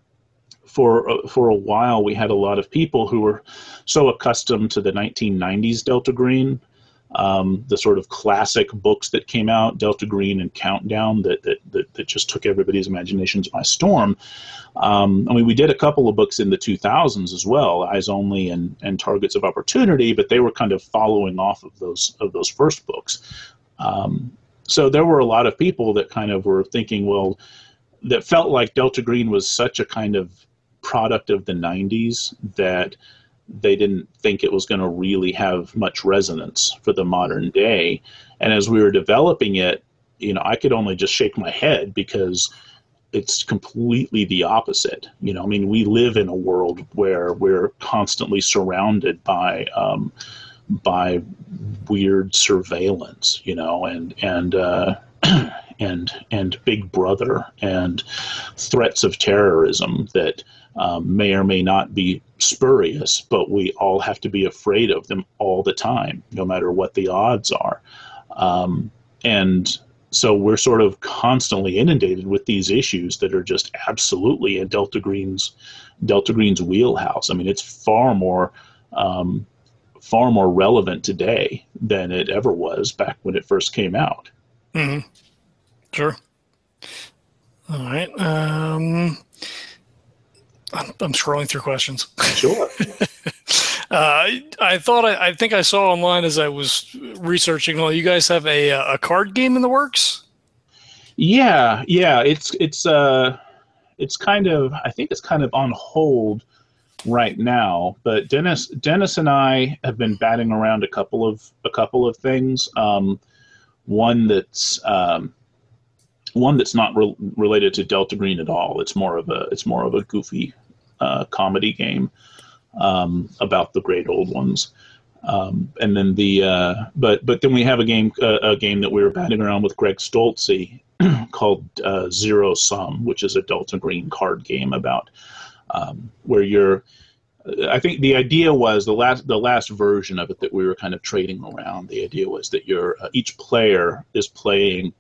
for, for a while, we had a lot of people who were so accustomed to the nineteen nineties Delta Green, Um, the sort of classic books that came out, Delta Green and Countdown, that that that, that just took everybody's imaginations by storm. Um, I mean, we did a couple of books in the two thousands as well, Eyes Only and, and Targets of Opportunity, but they were kind of following off of those of those first books. Um, so there were a lot of people that kind of were thinking, well, that felt like Delta Green was such a kind of product of the nineties that they didn't think it was going to really have much resonance for the modern day. And as we were developing it, you know, I could only just shake my head because it's completely the opposite. You know, I mean, we live in a world where we're constantly surrounded by, um, by weird surveillance, you know, and, and, uh, and, and Big Brother and threats of terrorism that, Um, may or may not be spurious, but we all have to be afraid of them all the time, no matter what the odds are. Um, and so we're sort of constantly inundated with these issues that are just absolutely in Delta Green's Delta Green's wheelhouse. I mean, it's far more um, far more relevant today than it ever was back when it first came out. Mm-hmm. Sure. All right. Um... I'm, I'm scrolling through questions. Sure. uh, I thought I, I think I saw online as I was researching. Well, you guys have a a card game in the works? Yeah, yeah. It's it's uh, it's kind of I think it's kind of on hold right now. But Dennis Dennis and I have been batting around a couple of a couple of things. Um, one that's um, one that's not re- related to Delta Green at all. It's more of a it's more of a goofy uh, comedy game um, about the great old ones. Um, and then the uh, but but then we have a game uh, a game that we were batting around with Greg Stolze called uh, Zero Sum, which is a Delta Green card game about um, where you're. I think the idea was the last the last version of it that we were kind of trading around. The idea was that you're uh, each player is playing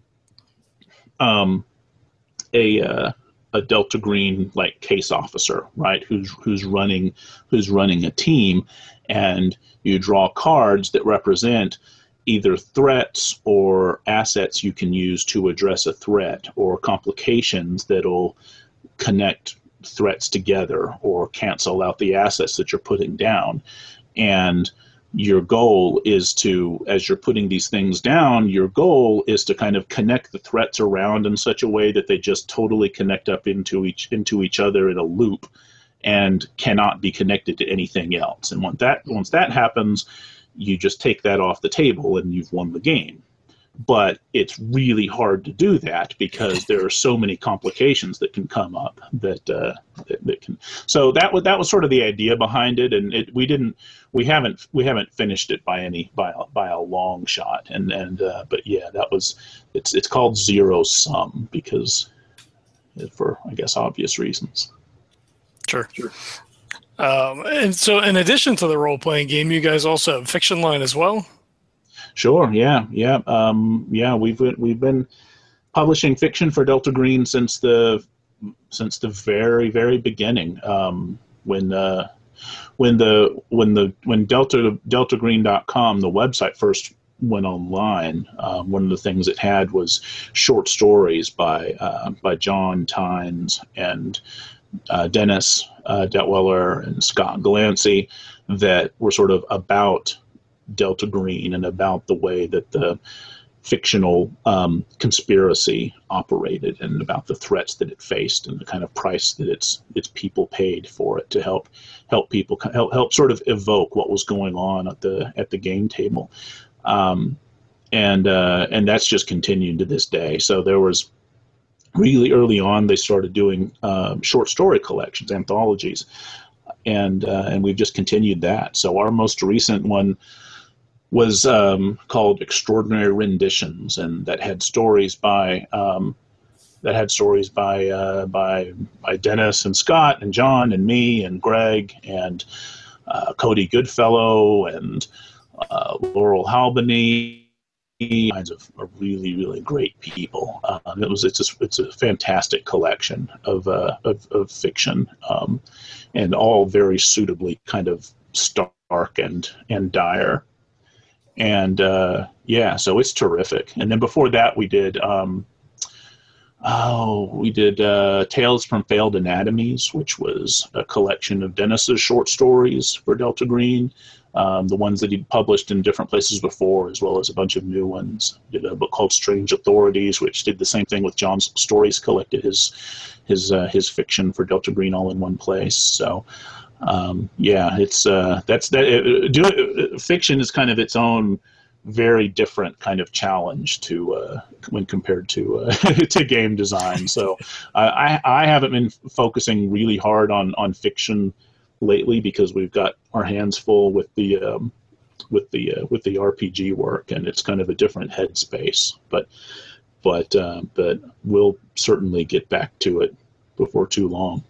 um, a uh, a Delta Green like case officer, right? Who's who's running who's running a team, and you draw cards that represent either threats or assets you can use to address a threat, or complications that'll connect threats together or cancel out the assets that you're putting down. And your goal is to, as you're putting these things down, your goal is to kind of connect the threats around in such a way that they just totally connect up into each into each other in a loop and cannot be connected to anything else. And once that once that happens, you just take that off the table and you've won the game. But it's really hard to do that because there are so many complications that can come up that uh, that, that can. So that was that was sort of the idea behind it, and it, we didn't we haven't we haven't finished it by any by a, by a long shot. And and uh, but yeah, that was it's it's called Zero Sum because for I guess obvious reasons. Sure. Sure. Um, and so, in addition to the role playing game, you guys also have Fiction Line as well. Sure. Yeah. Yeah. Um, yeah. We've we've been publishing fiction for Delta Green since the since the very very beginning. Um, when uh, when the when the when Delta Delta Green dot com, the website first went online, um, one of the things it had was short stories by uh, by John Tynes and uh, Dennis uh, Detweiler and Scott Glancy that were sort of about Delta Green and about the way that the fictional um, conspiracy operated and about the threats that it faced and the kind of price that its its people paid for it to help help people help help sort of evoke what was going on at the at the game table, um, and uh, and that's just continued to this day. So there was really early on they started doing uh, short story collections, anthologies, and uh, and we've just continued that. So our most recent one was um, called Extraordinary Renditions, and that had stories by um, that had stories by uh, by by Dennis and Scott and John and me and Greg and uh, Cody Goodfellow and uh, Laurel Halbany, kinds of, of really really great people. Um, it was it's a, it's a fantastic collection of uh, of, of fiction, um, and all very suitably kind of stark and and dire. And uh, yeah, so it's terrific. And then before that, we did um, oh, we did uh, Tales from Failed Anatomies, which was a collection of Dennis's short stories for Delta Green, um, the ones that he'd published in different places before, as well as a bunch of new ones. Did a book called Strange Authorities, which did the same thing with John's stories, collected his his uh, his fiction for Delta Green all in one place. So. Um, yeah, it's uh, that's that. Uh, do, uh, fiction is kind of its own very different kind of challenge to uh, when compared to uh, to game design. So uh, I I haven't been focusing really hard on on fiction lately because we've got our hands full with the um, with the uh, with the R P G work, and it's kind of a different headspace. But but uh, but we'll certainly get back to it before too long.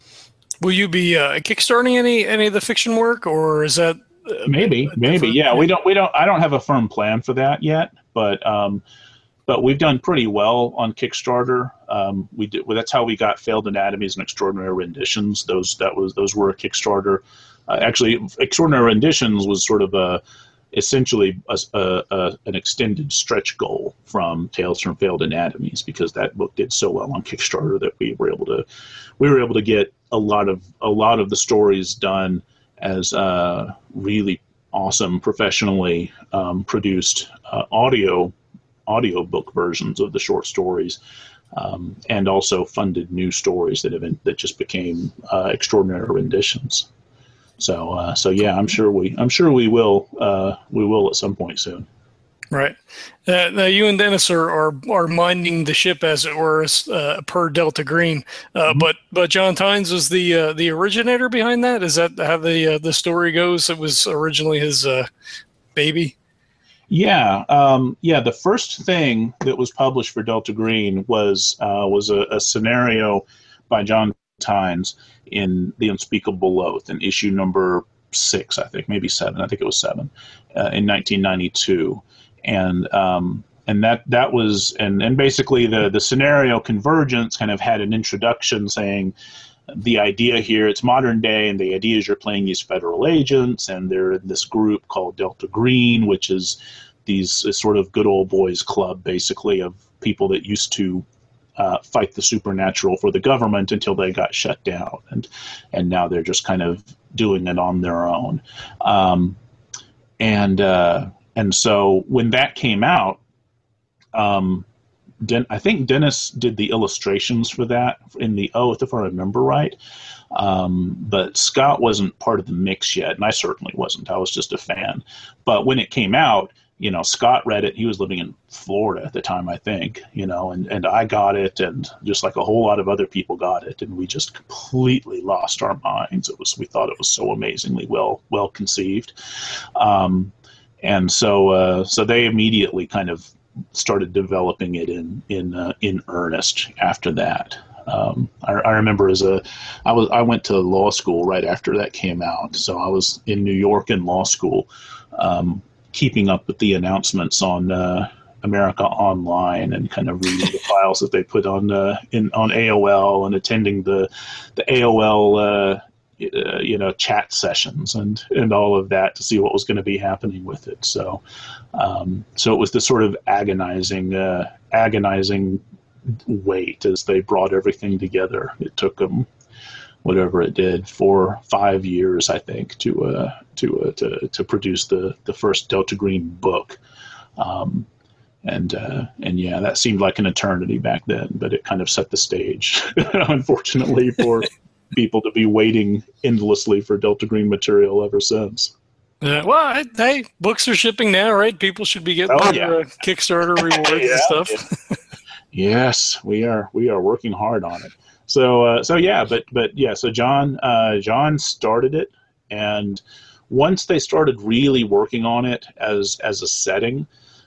Will you be uh, kickstarting any any of the fiction work, or is that uh, maybe maybe yeah we don't we don't I don't have a firm plan for that yet, but um, but we've done pretty well on Kickstarter. Um, we did well, that's how we got Failed Anatomies and Extraordinary Renditions. Those that was those were a Kickstarter. Uh, actually, Extraordinary Renditions was sort of a essentially a, a, a, an extended stretch goal from Tales from Failed Anatomies, because that book did so well on Kickstarter that we were able to we were able to get a lot of a lot of the stories done as uh, really awesome, professionally um, produced uh, audio audio book versions of the short stories, um, and also funded new stories that have been, that just became uh, Extraordinary Renditions. So, uh, so yeah, I'm sure we, I'm sure we will, uh, we will at some point soon. Right. Uh, now you and Dennis are, are, are minding the ship, as it were, uh, per Delta Green. Uh, mm-hmm. But, but John Tynes was the, uh, the originator behind that. Is that how the, uh, the story goes? It was originally his, uh, baby. Yeah. Um, yeah. The first thing that was published for Delta Green was, uh, was a, a scenario by John Tynes in The Unspeakable Loath, in issue number six, I think, maybe seven. I think it was seven, uh, in nineteen ninety-two, and um, and that that was and and basically the the scenario Convergence kind of had an introduction saying the idea here, it's modern day, and the idea is you're playing these federal agents, and they're in this group called Delta Green, which is these sort of good old boys club, basically, of people that used to Uh, fight the supernatural for the government until they got shut down, and and now they're just kind of doing it on their own. Um, and uh, and so when that came out, um, Den- I think Dennis did the illustrations for that in the Oath, if I remember right. Um, but Scott wasn't part of the mix yet, and I certainly wasn't. I was just a fan. But when it came out, you know, Scott read it. He was living in Florida at the time, I think, you know, and, and I got it, and just like a whole lot of other people got it, and we just completely lost our minds. It was, we thought it was so amazingly well, well conceived. Um, and so, uh, so they immediately kind of started developing it in, in, uh, in earnest after that. Um, I, I remember as a, I was, I went to law school right after that came out. So I was in New York in law school, um, keeping up with the announcements on uh, America Online, and kind of reading the files that they put on uh, in on A O L, and attending the the A O L uh, uh, you know, chat sessions and, and all of that to see what was going to be happening with it. So, um, so it was this sort of agonizing, uh, agonizing wait as they brought everything together. It took them whatever it did, four, five years, I think, to uh, to uh, to to produce the the first Delta Green book. Um, And uh, and yeah, that seemed like an eternity back then, but it kind of set the stage, unfortunately, for people to be waiting endlessly for Delta Green material ever since. Yeah, well, I, hey, books are shipping now, right? People should be getting Oh, their yeah. uh, Kickstarter rewards Yeah, and stuff. yeah. Yes, we are we are working hard on it. So uh, so yeah, but but yeah, so John uh, John started it, and once they started really working on it as as a setting.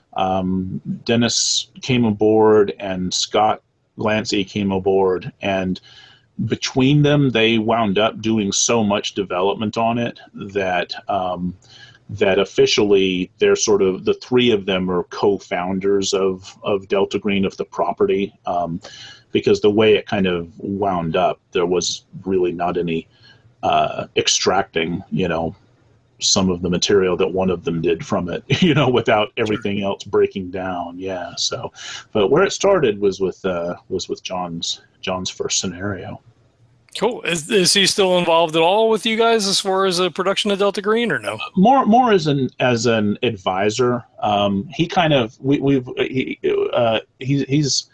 Um, Dennis came aboard and Scott Glancy came aboard, and between them they wound up doing so much development on it that um, that officially they're sort of, the three of them are co-founders of, of Delta Green, of the property, um, because the way it kind of wound up, there was really not any uh, extracting, you know, some of the material that one of them did from it, you know, without everything else breaking down. Yeah. So, but where it started was with, uh, was with John's, John's first scenario. Cool. Is, is he still involved at all with you guys as far as a production of Delta Green, or no? More, more as an, as an advisor. Um, he kind of, we, we've, he, uh, he, he's,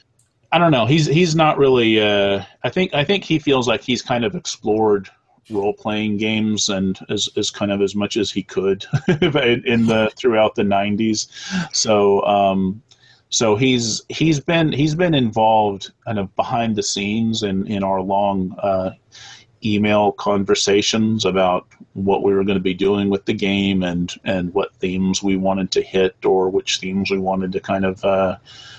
I don't know. He's, he's not really, uh, I think, I think he feels like he's kind of explored role-playing games and as, as kind of as much as he could in the throughout the nineties. So um, so he's he's been he's been involved kind of behind the scenes in in our long uh, email conversations about what we were going to be doing with the game and and what themes we wanted to hit, or which themes we wanted to kind of uh,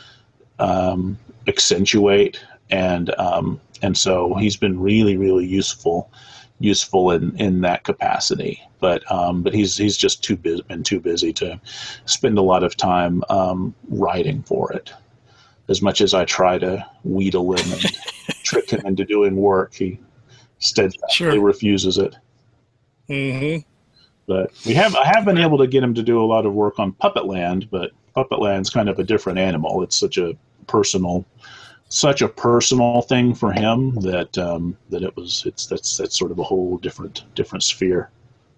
um, accentuate. And um, and so he's been really really useful. useful in, in that capacity, but um, but he's he's just too busy, been too busy to spend a lot of time um, writing for it. As much as I try to wheedle him and trick him into doing work, he steadfastly Sure. refuses it. Mm-hmm. But we have I have been able to get him to do a lot of work on Puppet Land, but Puppet Land's kind of a different animal. It's such a personal. Such a personal thing for him that um, that it was it's that's that's sort of a whole different different sphere.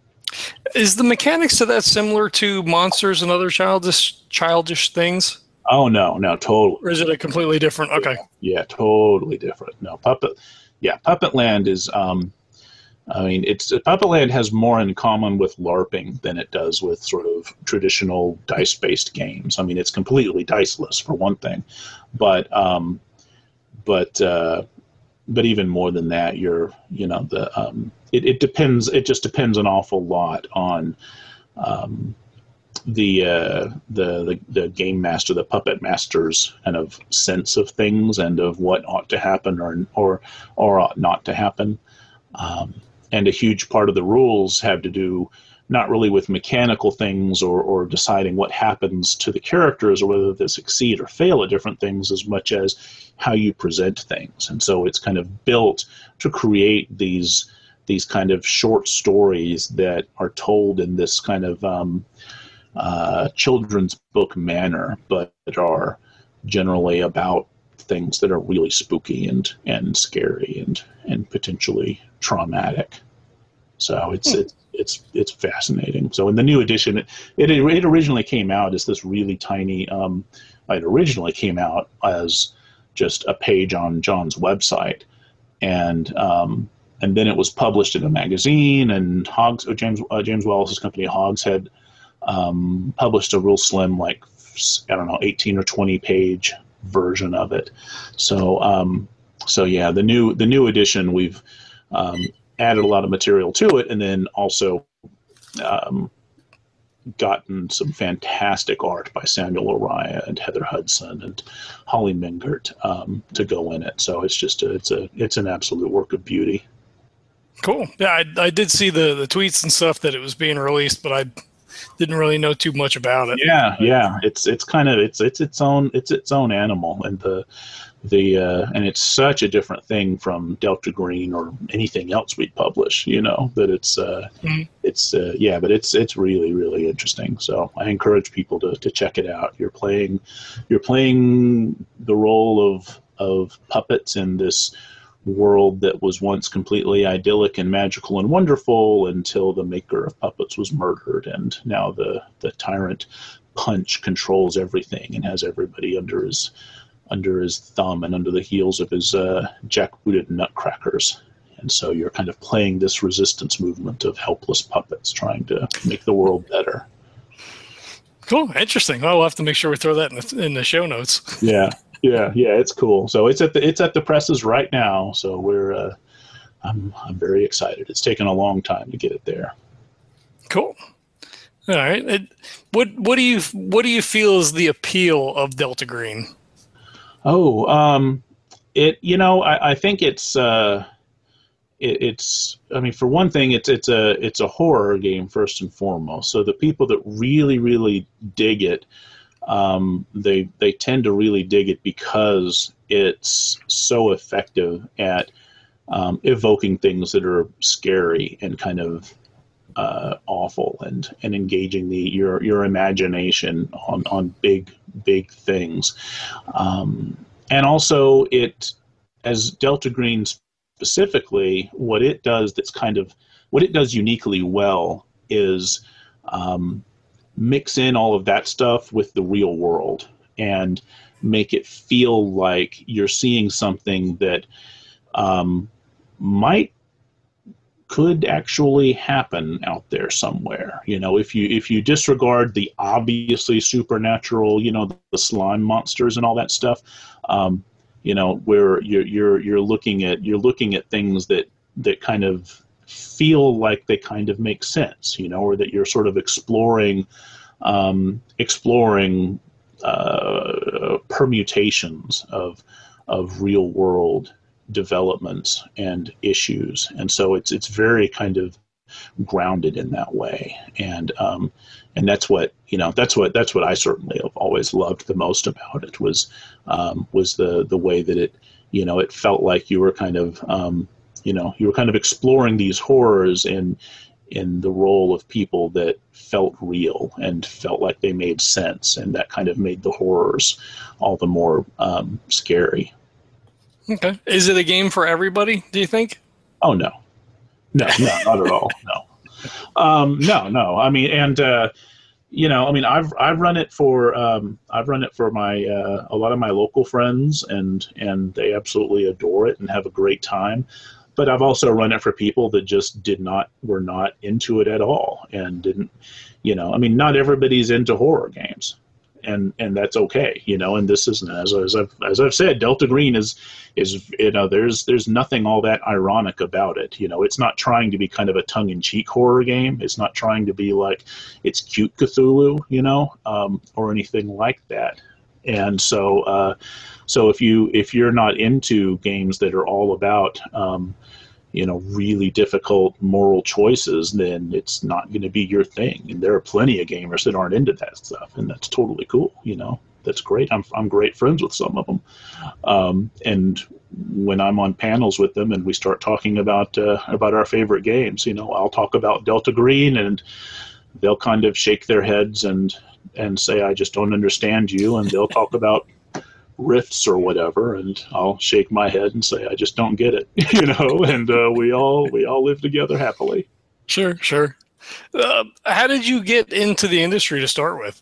Is the mechanics to that similar to Monsters and Other Childish Childish Things? Oh no, no, totally. Or is it a completely different? Okay. Yeah, totally different. No, Puppet. Yeah, Puppet Land is. Um, I mean, it's Puppet Land has more in common with LARPing than it does with sort of traditional dice-based games. I mean, it's completely diceless for one thing, but. Um, But uh, but even more than that, you're you know the um, it, it depends. It just depends an awful lot on um, the, uh, the the the game master, the puppet master's kind of sense of things and of what ought to happen or or or ought not to happen. Um, and a huge part of the rules have to do not really with mechanical things or, or deciding what happens to the characters or whether they succeed or fail at different things, as much as how you present things. And so it's kind of built to create these these kind of short stories that are told in this kind of um, uh, children's book manner, but are generally about things that are really spooky and, and scary and, and potentially traumatic. So it's it's it's it's fascinating. So in the new edition, it it, it originally came out as this really tiny. Um, it originally came out as just a page on John's website, and um, and then it was published in a magazine. And Hogs, oh, James uh, James Wallace's company Hogs had um, published a real slim, like I don't know, eighteen or twenty page version of it. So um, so yeah, the new the new edition we've. Um, added a lot of material to it, and then also um, gotten some fantastic art by Samuel Araya and Heather Hudson and Holly Mingert um, to go in it. So it's just a, it's a it's an absolute work of beauty. Cool. Yeah, I, I did see the, the tweets and stuff that it was being released, but I didn't really know too much about it. Yeah, yeah. It's it's kind of it's it's its own it's its own animal, and the the uh, and it's such a different thing from Delta Green or anything else we'd publish. You know that it's uh, mm-hmm. it's uh, yeah, but it's it's really really interesting. So I encourage people to to check it out. You're playing you're playing the role of of puppets in this world that was once completely idyllic and magical and wonderful until the maker of puppets was murdered, and now the the tyrant Punch controls everything and has everybody under his under his thumb and under the heels of his uh, jackbooted nutcrackers. And so you're kind of playing this resistance movement of helpless puppets trying to make the world better. Cool, interesting. Well, we'll have to make sure we throw that in the, in the show notes. Yeah. Yeah, yeah, it's cool. So it's at the it's at the presses right now. So we're uh, I'm I'm very excited. It's taken a long time to get it there. Cool. All right. It, what what do you what do you feel is the appeal of Delta Green? Oh, um, it you know I, I think it's uh, it, it's I mean for one thing it's it's a it's a horror game first and foremost. So the people that really really dig it. Um, they they tend to really dig it because it's so effective at um, evoking things that are scary and kind of uh, awful, and, and engaging the your your imagination on, on big big things, um, and also it as Delta Green specifically, what it does that's kind of what it does uniquely well is. Um, mix in all of that stuff with the real world and make it feel like you're seeing something that um, might could actually happen out there somewhere. You know, if you if you disregard the obviously supernatural, you know, the slime monsters and all that stuff, um, you know, where you're you're you're looking at you're looking at things that that kind of feel like they kind of make sense, you know, or that you're sort of exploring, um, exploring uh, permutations of of real world developments and issues, and so it's it's very kind of grounded in that way, and um, and that's what you know that's what that's what I certainly have always loved the most about it was um, was the the way that it you know it felt like you were kind of um, you know, you were kind of exploring these horrors in in the role of people that felt real and felt like they made sense, and that kind of made the horrors all the more um, scary. Okay. Is it a game for everybody, do you think? Oh, no. No, no, not at all. No. Um, no, no. I mean, and, uh, you know, I mean, I've I've run it for um, I've run it for my uh, a lot of my local friends, and and they absolutely adore it and have a great time. But I've also run it for people that just did not, were not into it at all, and didn't, you know, I mean, not everybody's into horror games, and and that's okay, you know. And this isn't, as, as I've as I've said, Delta Green is is you know, there's there's nothing all that ironic about it, you know. It's not trying to be kind of a tongue-in-cheek horror game. It's not trying to be like it's cute Cthulhu, you know, um, or anything like that. And so, uh, so if you if you're not into games that are all about um, you know, really difficult moral choices, then it's not going to be your thing. And there are plenty of gamers that aren't into that stuff, and that's totally cool. You know, that's great. I'm I'm great friends with some of them, um, and when I'm on panels with them and we start talking about uh, about our favorite games, you know, I'll talk about Delta Green, and they'll kind of shake their heads and and say, I just don't understand you, and they'll talk about Rifts or whatever, and I'll shake my head and say, I just don't get it, you know, and uh, we all we all live together happily. Sure, sure. Uh, how did you get into the industry to start with?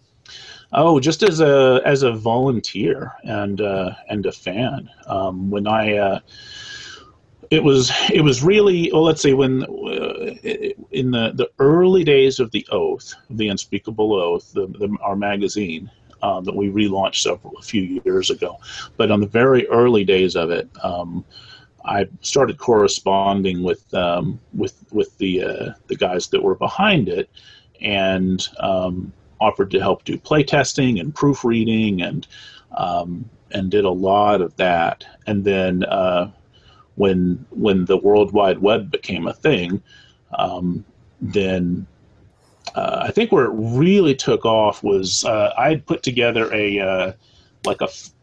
Oh, just as a as a volunteer and uh, and a fan. Um, when I uh, it was it was really well. Let's see, when uh, in the, the early days of the Oath, the Unspeakable Oath, the, the, our magazine. Um, that we relaunched several a few years ago, but on the very early days of it, um, I started corresponding with um, with with the uh, the guys that were behind it, and um, offered to help do play testing and proofreading, and um, and did a lot of that. And then uh, when when the World Wide Web became a thing, um, then uh, I think where it really took off was uh, I had put together a uh, like a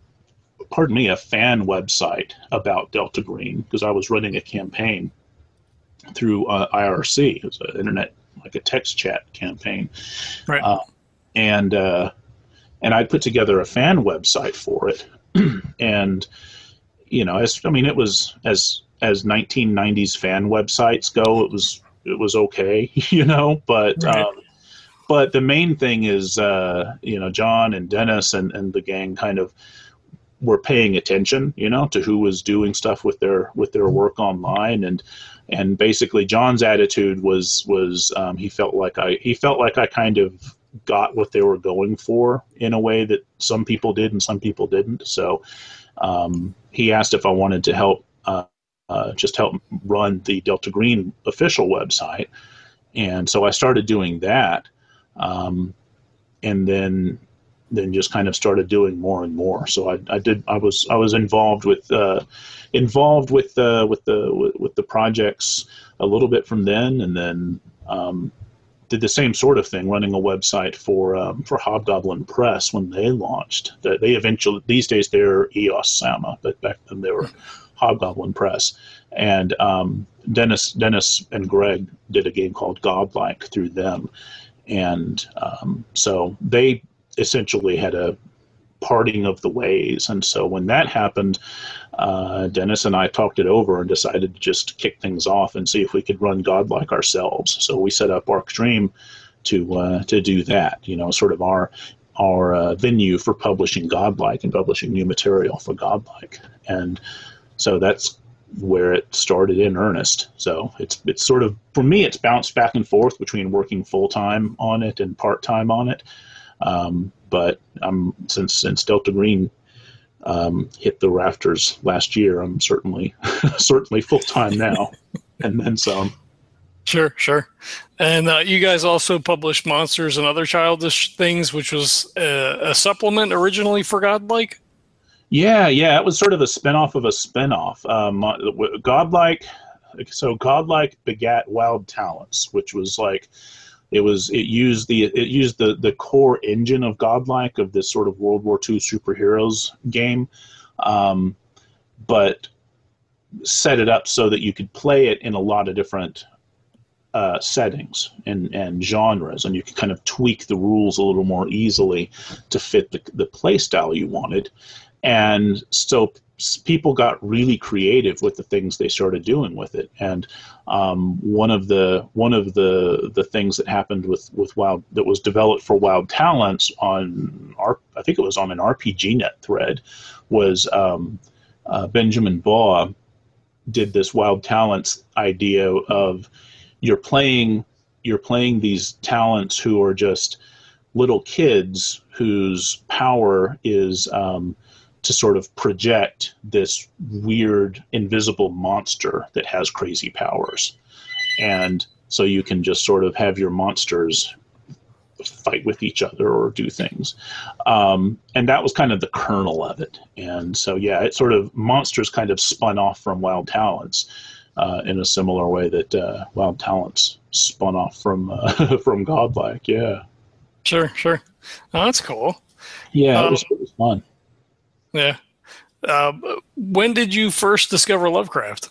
pardon me a fan website about Delta Green because I was running a campaign through uh, I R C. It was an internet like a text chat campaign, Right. uh, and uh, and I put together a fan website for it, and you know, as I mean, it was as as nineteen nineties fan websites go, it was it was okay, you know, but Right. um, but the main thing is, uh, you know, John and Dennis and, and the gang kind of were paying attention, you know, to who was doing stuff with their with their work online, and and basically John's attitude was was um, he felt like I he felt like I kind of got what they were going for in a way that some people did and some people didn't. So um, he asked if I wanted to help uh, uh, just help run the Delta Green official website, and so I started doing that, um, and then. then just kind of started doing more and more. So I, I did. I was I was involved with uh, involved with uh, with the with, with the projects a little bit from then, and then um, did the same sort of thing, running a website for um, for Hobgoblin Press when they launched. They eventually these days they're E O S Sama, but back then they were Hobgoblin Press. And um, Dennis Dennis and Greg did a game called Godlike through them, and um, so they. essentially had a parting of the ways. And so when that happened, uh, Dennis and I talked it over and decided to just kick things off and see if we could run Godlike ourselves. So we set up Arc Dream to uh, to do that, you know, sort of our our uh, venue for publishing Godlike and publishing new material for Godlike. And so that's where it started in earnest. So it's it's sort of, for me, it's bounced back and forth between working full-time on it and part-time on it. Um, but um, since since Delta Green um, hit the rafters last year, I'm certainly certainly full time now, and then some. Sure, sure. And uh, you guys also published Monsters and Other Childish Things, which was a, a supplement originally for Godlike. Yeah, yeah, it was sort of a spinoff of a spinoff. Um, Godlike, so Godlike begat Wild Talents, which was like. It was it used the it used the the core engine of Godlike, of this sort of World War Two superheroes game, um, but set it up so that you could play it in a lot of different uh, settings and, and genres, and you could kind of tweak the rules a little more easily to fit the the play style you wanted. And so people got really creative with the things they started doing with it. And um, one of the one of the the things that happened with with Wild, that was developed for Wild Talents on our, I think it was on an R P G Net thread, was um, uh, Benjamin Baugh did this Wild Talents idea of you're playing you're playing these talents who are just little kids whose power is um, to sort of project this weird invisible monster that has crazy powers. And so you can just sort of have your monsters fight with each other or do things. Um, and that was kind of the kernel of it. And so, yeah, it sort of, Monsters kind of spun off from Wild Talents uh, in a similar way that uh, Wild Talents spun off from, uh, from Godlike. Yeah. Sure, sure. Oh, that's cool. Yeah, Um, it was, it was fun. Yeah. Uh, when did you first discover Lovecraft?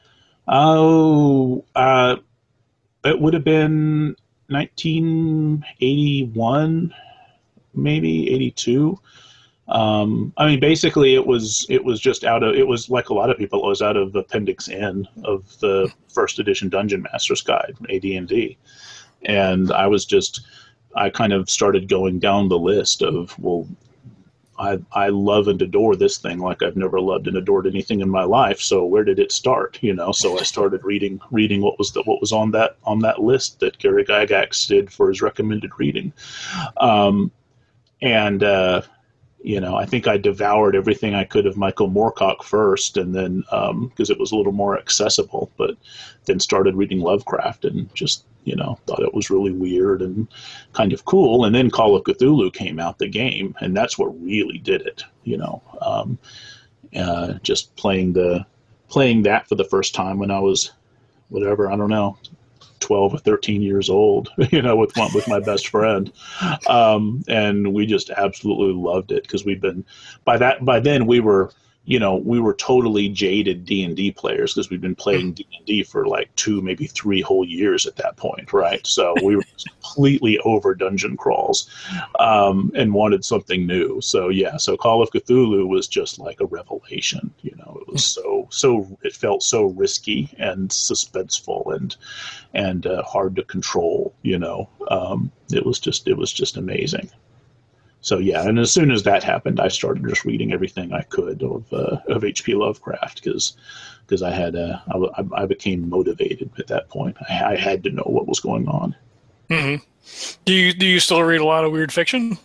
Oh, uh, it would have been nineteen eighty-one, maybe eighty-two. Um, I mean, basically, it was it was just out of it was like a lot of people. It was out of Appendix N of the first edition Dungeon Master's Guide, A D and D, and I was just I kind of started going down the list of, well, I, I love and adore this thing like I've never loved and adored anything in my life. So where did it start? You know, so I started reading reading what was the, what was on that on that list that Gary Gygax did for his recommended reading, um, and uh, you know, I think I devoured everything I could of Michael Moorcock first, and then because um, it was a little more accessible, but then started reading Lovecraft and just, you know, thought it was really weird and kind of cool. And then Call of Cthulhu came out, the game, and that's what really did it, you know. Um, uh, just playing the playing that for the first time when I was, whatever, I don't know, twelve or thirteen years old, you know, with one, with my best friend. Um, and we just absolutely loved it because we've been, by that, by then we were, you know, we were totally jaded D and D players because we've been playing D and D for like two, maybe three whole years at that point, right? So we were completely over dungeon crawls um, and wanted something new. So yeah, so Call of Cthulhu was just like a revelation. You know, it was so so it felt so risky and suspenseful and and uh, hard to control. You know, um, it was just it was just amazing. So yeah, and as soon as that happened, I started just reading everything I could of uh, of H P Lovecraft because because I had uh, I, I became motivated at that point. I, I had to know what was going on. Mm-hmm. Do you do you still read a lot of weird fiction?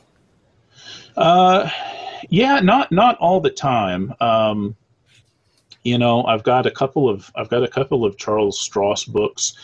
Uh, yeah, not not all the time. Um, you know, I've got a couple of I've got a couple of Charles Stross books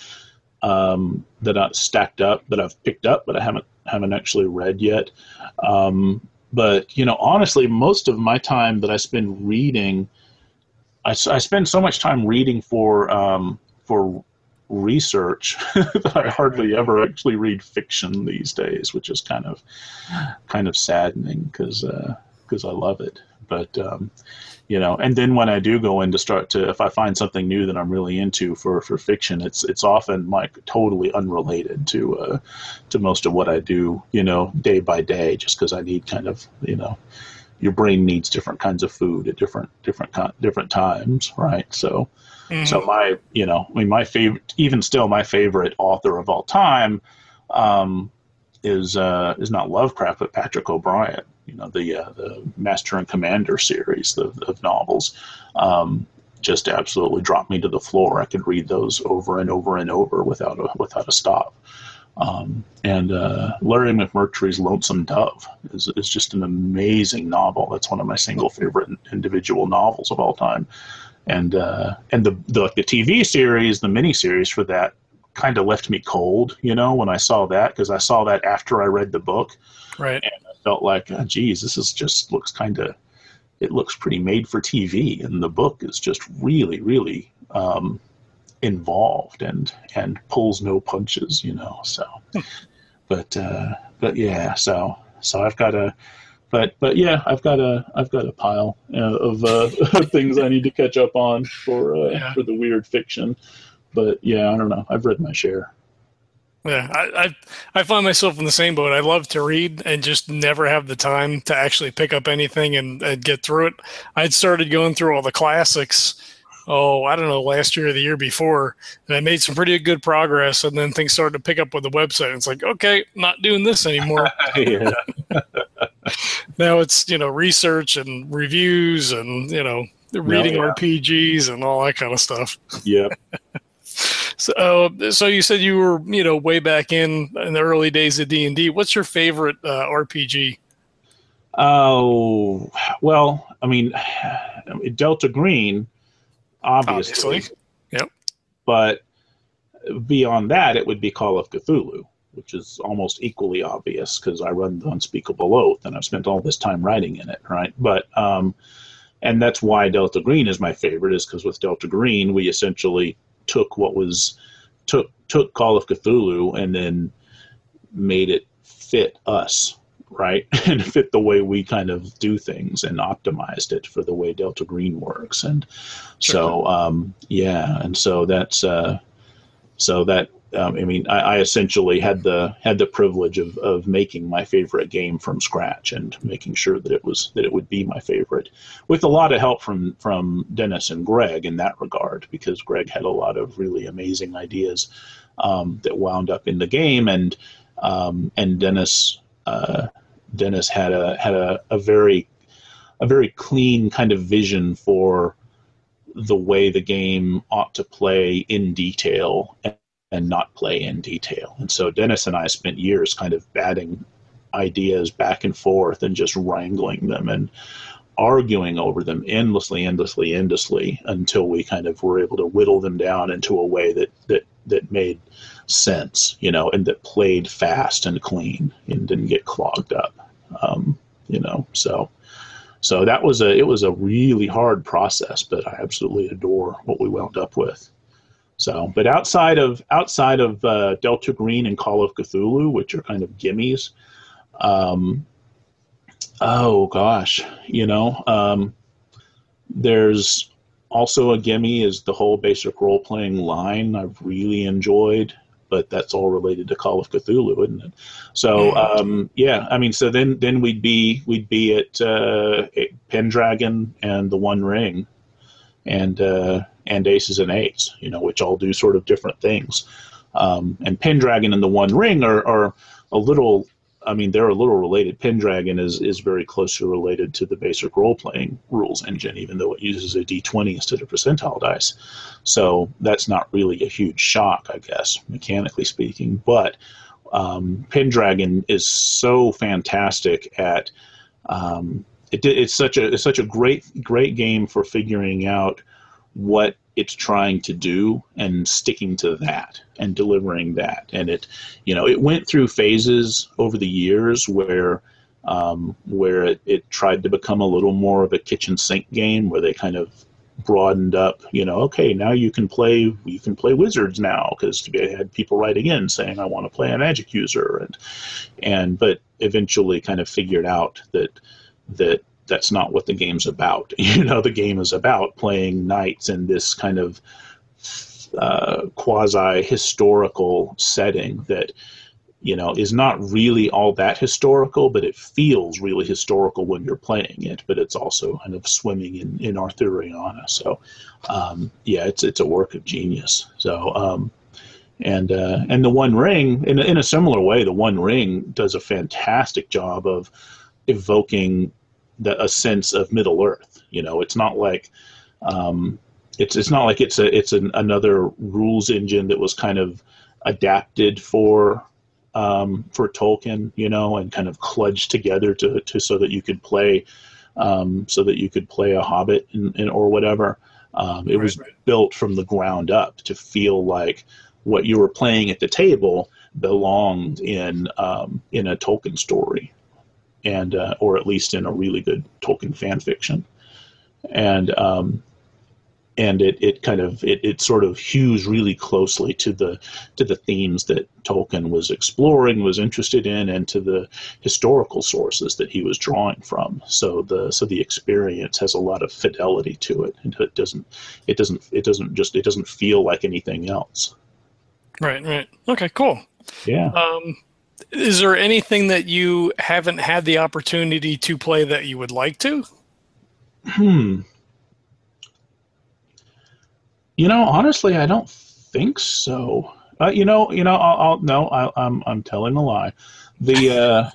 um, that I stacked up that I've picked up, but I haven't haven't actually read yet. Um, but, you know, honestly, most of my time that I spend reading, I, I spend so much time reading for um, for research that I hardly ever actually read fiction these days, which is kind of kind of saddening because because uh, I love it. But um, you know, and then when I do go in to start to, if I find something new that I'm really into for, for fiction, it's it's often like totally unrelated to uh, to most of what I do, you know, day by day, just because I need kind of, you know, your brain needs different kinds of food at different different different times, right? So, mm-hmm. so my, you know, I mean, my favorite, even still, my favorite author of all time um, is uh, is not Lovecraft, but Patrick O'Brian. You know, the uh, the Master and Commander series of, of novels um, just absolutely dropped me to the floor. I could read those over and over and over without a without a stop. Um, and uh, Larry McMurtry's Lonesome Dove is is just an amazing novel. That's one of my single favorite individual novels of all time. And uh, and the, the the T V series, the miniseries for that, kind of left me cold. You know, when I saw that, because I saw that after I read the book. Right. And I felt like, oh, geez, this is just looks kind of, it looks pretty made for T V, and the book is just really, really um, involved and and pulls no punches, you know. So, but uh, but yeah, so so I've got a, but but yeah, I've got a I've got a pile uh, of uh, things I need to catch up on for uh, yeah. for the weird fiction. But yeah, I don't know. I've read my share. Yeah, I, I I find myself in the same boat. I love to read and just never have the time to actually pick up anything and, and get through it. I'd started going through all the classics, oh, I don't know, last year or the year before, and I made some pretty good progress, and then things started to pick up with the website. It's like, okay, not doing this anymore. Now it's, you know, research and reviews and, you know, reading no, yeah. R P Gs and all that kind of stuff. Yep. So, uh, so you said you were, you know, way back in in the early days of D and D. What's your favorite uh, R P G? Oh, well, I mean, Delta Green, obviously. Obviously. Yep. But beyond that, it would be Call of Cthulhu, which is almost equally obvious because I run the Unspeakable Oath and I've spent all this time writing in it, right? But um, and that's why Delta Green is my favorite, is because with Delta Green, we essentially took what was took took Call of Cthulhu and then made it fit us, right? And fit the way we kind of do things and optimized it for the way Delta Green works. And sure. so um yeah, and so that's uh so that um, I mean I, I essentially had the had the privilege of of making my favorite game from scratch and making sure that it was that it would be my favorite, with a lot of help from from Dennis and Greg in that regard, because Greg had a lot of really amazing ideas um, that wound up in the game, and um, and Dennis uh, Dennis had a had a, a very a very clean kind of vision for the way the game ought to play in detail and, and not play in detail. And so Dennis and I spent years kind of batting ideas back and forth and just wrangling them and arguing over them endlessly, endlessly, endlessly until we kind of were able to whittle them down into a way that, that, that made sense, you know, and that played fast and clean and didn't get clogged up, um, you know, so So that was a it was a really hard process, but I absolutely adore what we wound up with. So, but outside of outside of uh, Delta Green and Call of Cthulhu, which are kind of gimmies, um, oh gosh, you know, um, there's also a gimme is the whole basic role playing line. I've really enjoyed, but that's all related to Call of Cthulhu, isn't it? So um, yeah, I mean, so then then we'd be we'd be at, uh, at Pendragon and the One Ring, and uh, and Aces and Eights, you know, which all do sort of different things. Um, and Pendragon and the One Ring are, are a little. I mean, they're a little related. Pendragon is, is very closely related to the basic role-playing rules engine, even though it uses a d twenty instead of percentile dice. So that's not really a huge shock, I guess, mechanically speaking. But um, Pendragon is so fantastic at um, it, it's such a it's such a great great game for figuring out what it's trying to do and sticking to that and delivering that. And it, you know, it went through phases over the years where, um, where it, it tried to become a little more of a kitchen sink game where they kind of broadened up, you know, okay, now you can play, you can play wizards now, because they had people writing in saying, I want to play a magic user. And, and, but eventually kind of figured out that, that, that's not what the game's about. You know, the game is about playing knights in this kind of uh, quasi-historical setting that, you know, is not really all that historical, but it feels really historical when you're playing it. But it's also kind of swimming in, in Arthuriana. So, um, yeah, it's it's a work of genius. So, um, and uh, and the One Ring, in in a similar way, the One Ring does a fantastic job of evoking The, a sense of Middle Earth. You know, it's not like um, it's it's not like it's a it's an, another rules engine that was kind of adapted for um, for Tolkien, you know, and kind of kludged together to, to so that you could play um, so that you could play a Hobbit in, in, or whatever. Um, it right, was right. built from the ground up to feel like what you were playing at the table belonged in um, in a Tolkien story. And uh, or at least in a really good Tolkien fan fiction, and um, and it, it kind of it, it sort of hews really closely to the to the themes that Tolkien was exploring, was interested in, and to the historical sources that he was drawing from. So the so the experience has a lot of fidelity to it, and it doesn't it doesn't it doesn't just it doesn't feel like anything else. Right. Right. Okay. Cool. Yeah. Um, Is there anything that you haven't had the opportunity to play that you would like to? Hmm. You know, honestly, I don't think so. Uh, you know, you know, I'll, I'll no, I, I'm I'm telling a lie. The uh,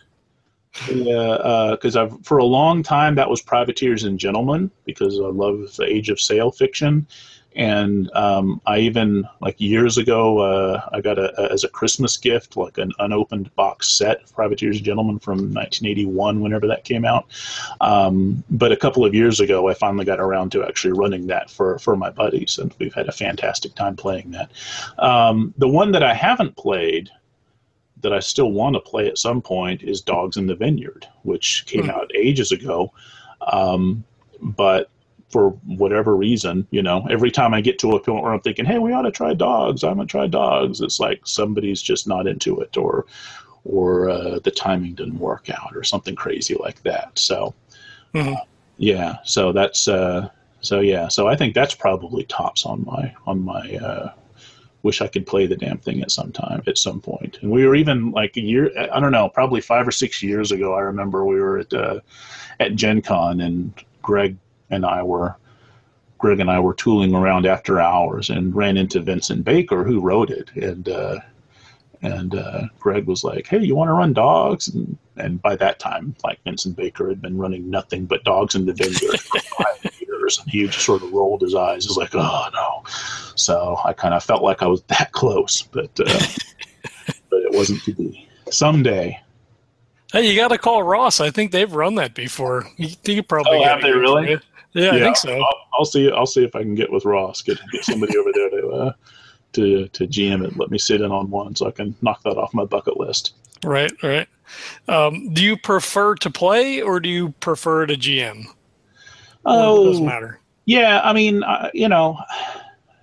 the because uh, uh, I've for a long time that was Privateers and Gentlemen, because I love the Age of Sail fiction. And um, I even, like years ago, uh, I got a, a, as a Christmas gift, like an unopened box set of Privateers and Gentlemen from nineteen eighty-one, whenever that came out. Um, but a couple of years ago, I finally got around to actually running that for, for my buddies, and we've had a fantastic time playing that. Um, the one that I haven't played, that I still want to play at some point, is Dogs in the Vineyard, which came mm. out ages ago. Um, but for whatever reason, you know, every time I get to a point where I'm thinking, hey, we ought to try dogs, I'm going to try dogs, it's like somebody's just not into it, or or uh, the timing didn't work out, or something crazy like that. So, mm-hmm. uh, yeah, so that's, uh, so yeah, so I think that's probably tops on my, on my, uh, wish I could play the damn thing at some time, at some point. And we were even like a year, I don't know, probably five or six years ago, I remember we were at, uh, at Gen Con, and Greg and I were, Greg and I were tooling around after hours and ran into Vincent Baker, who wrote it. And, uh, and, uh, Greg was like, hey, you want to run dogs? And, and by that time, like, Vincent Baker had been running nothing but Dogs in the Vineyard for five years. And he just sort of rolled his eyes. He was like, oh no. So I kind of felt like I was that close, but, uh, but it wasn't to be. Someday. Hey, you got to call Ross. I think they've run that before. You, you probably oh, have they really? Yeah, yeah, I think so. I'll, I'll see. I'll see if I can get with Ross. Get get somebody over there to uh, to to G M it. Let me sit in on one so I can knock that off my bucket list. Right, right. Um, do you prefer to play, or do you prefer to G M? Oh, it doesn't matter. Yeah, I mean, uh, you know,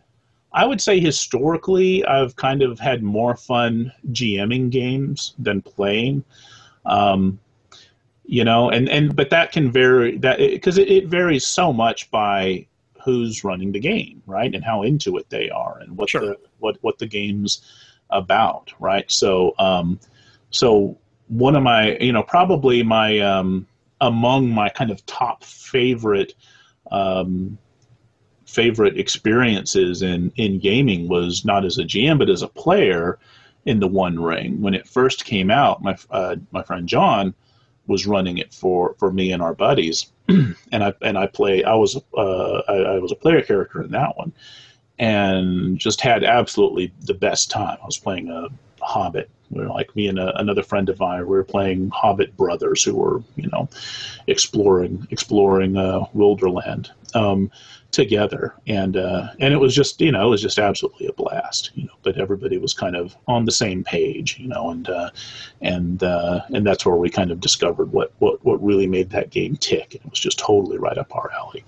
I would say historically, I've kind of had more fun GMing games than playing. Um, you know, and, and but that can vary that because it, it varies so much by who's running the game, right, and how into it they are, and what Sure. the what what the game's about, right? So, um, so one of my, you know, probably my um, among my kind of top favorite. Um, favorite experiences in, in gaming was not as a G M, but as a player in the One Ring. When it first came out, my uh, my friend John was running it for, for me and our buddies, and I and I play. I was uh, I, I was a player character in that one, and just had absolutely the best time. I was playing a Hobbit. We were like me and a, another friend of mine. We were playing Hobbit brothers who were, you know, exploring exploring uh, Wilderland. Um, together, and uh, and it was just, you know, it was just absolutely a blast, you know. But everybody was kind of on the same page, you know, and uh, and uh, and that's where we kind of discovered what, what what really made that game tick, and it was just totally right up our alley.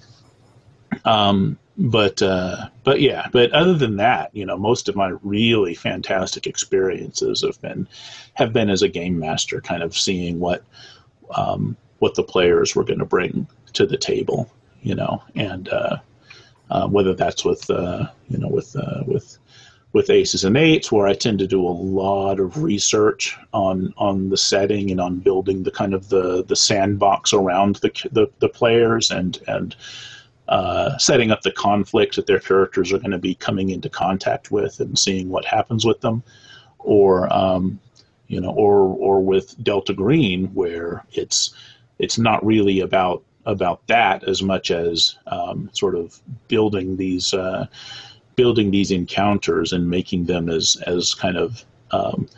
Um, but uh, but yeah, but other than that, you know, most of my really fantastic experiences have been have been as a game master, kind of seeing what um, what the players were going to bring to the table. You know, and uh, uh, whether that's with uh, you know with uh, with with aces and eights, where I tend to do a lot of research on on the setting and on building the kind of the, the sandbox around the, the the players, and and uh, setting up the conflicts that their characters are going to be coming into contact with, and seeing what happens with them, or um, you know, or or with Delta Green, where it's it's not really about about that as much as um, sort of building these uh, building these encounters and making them as as kind of um,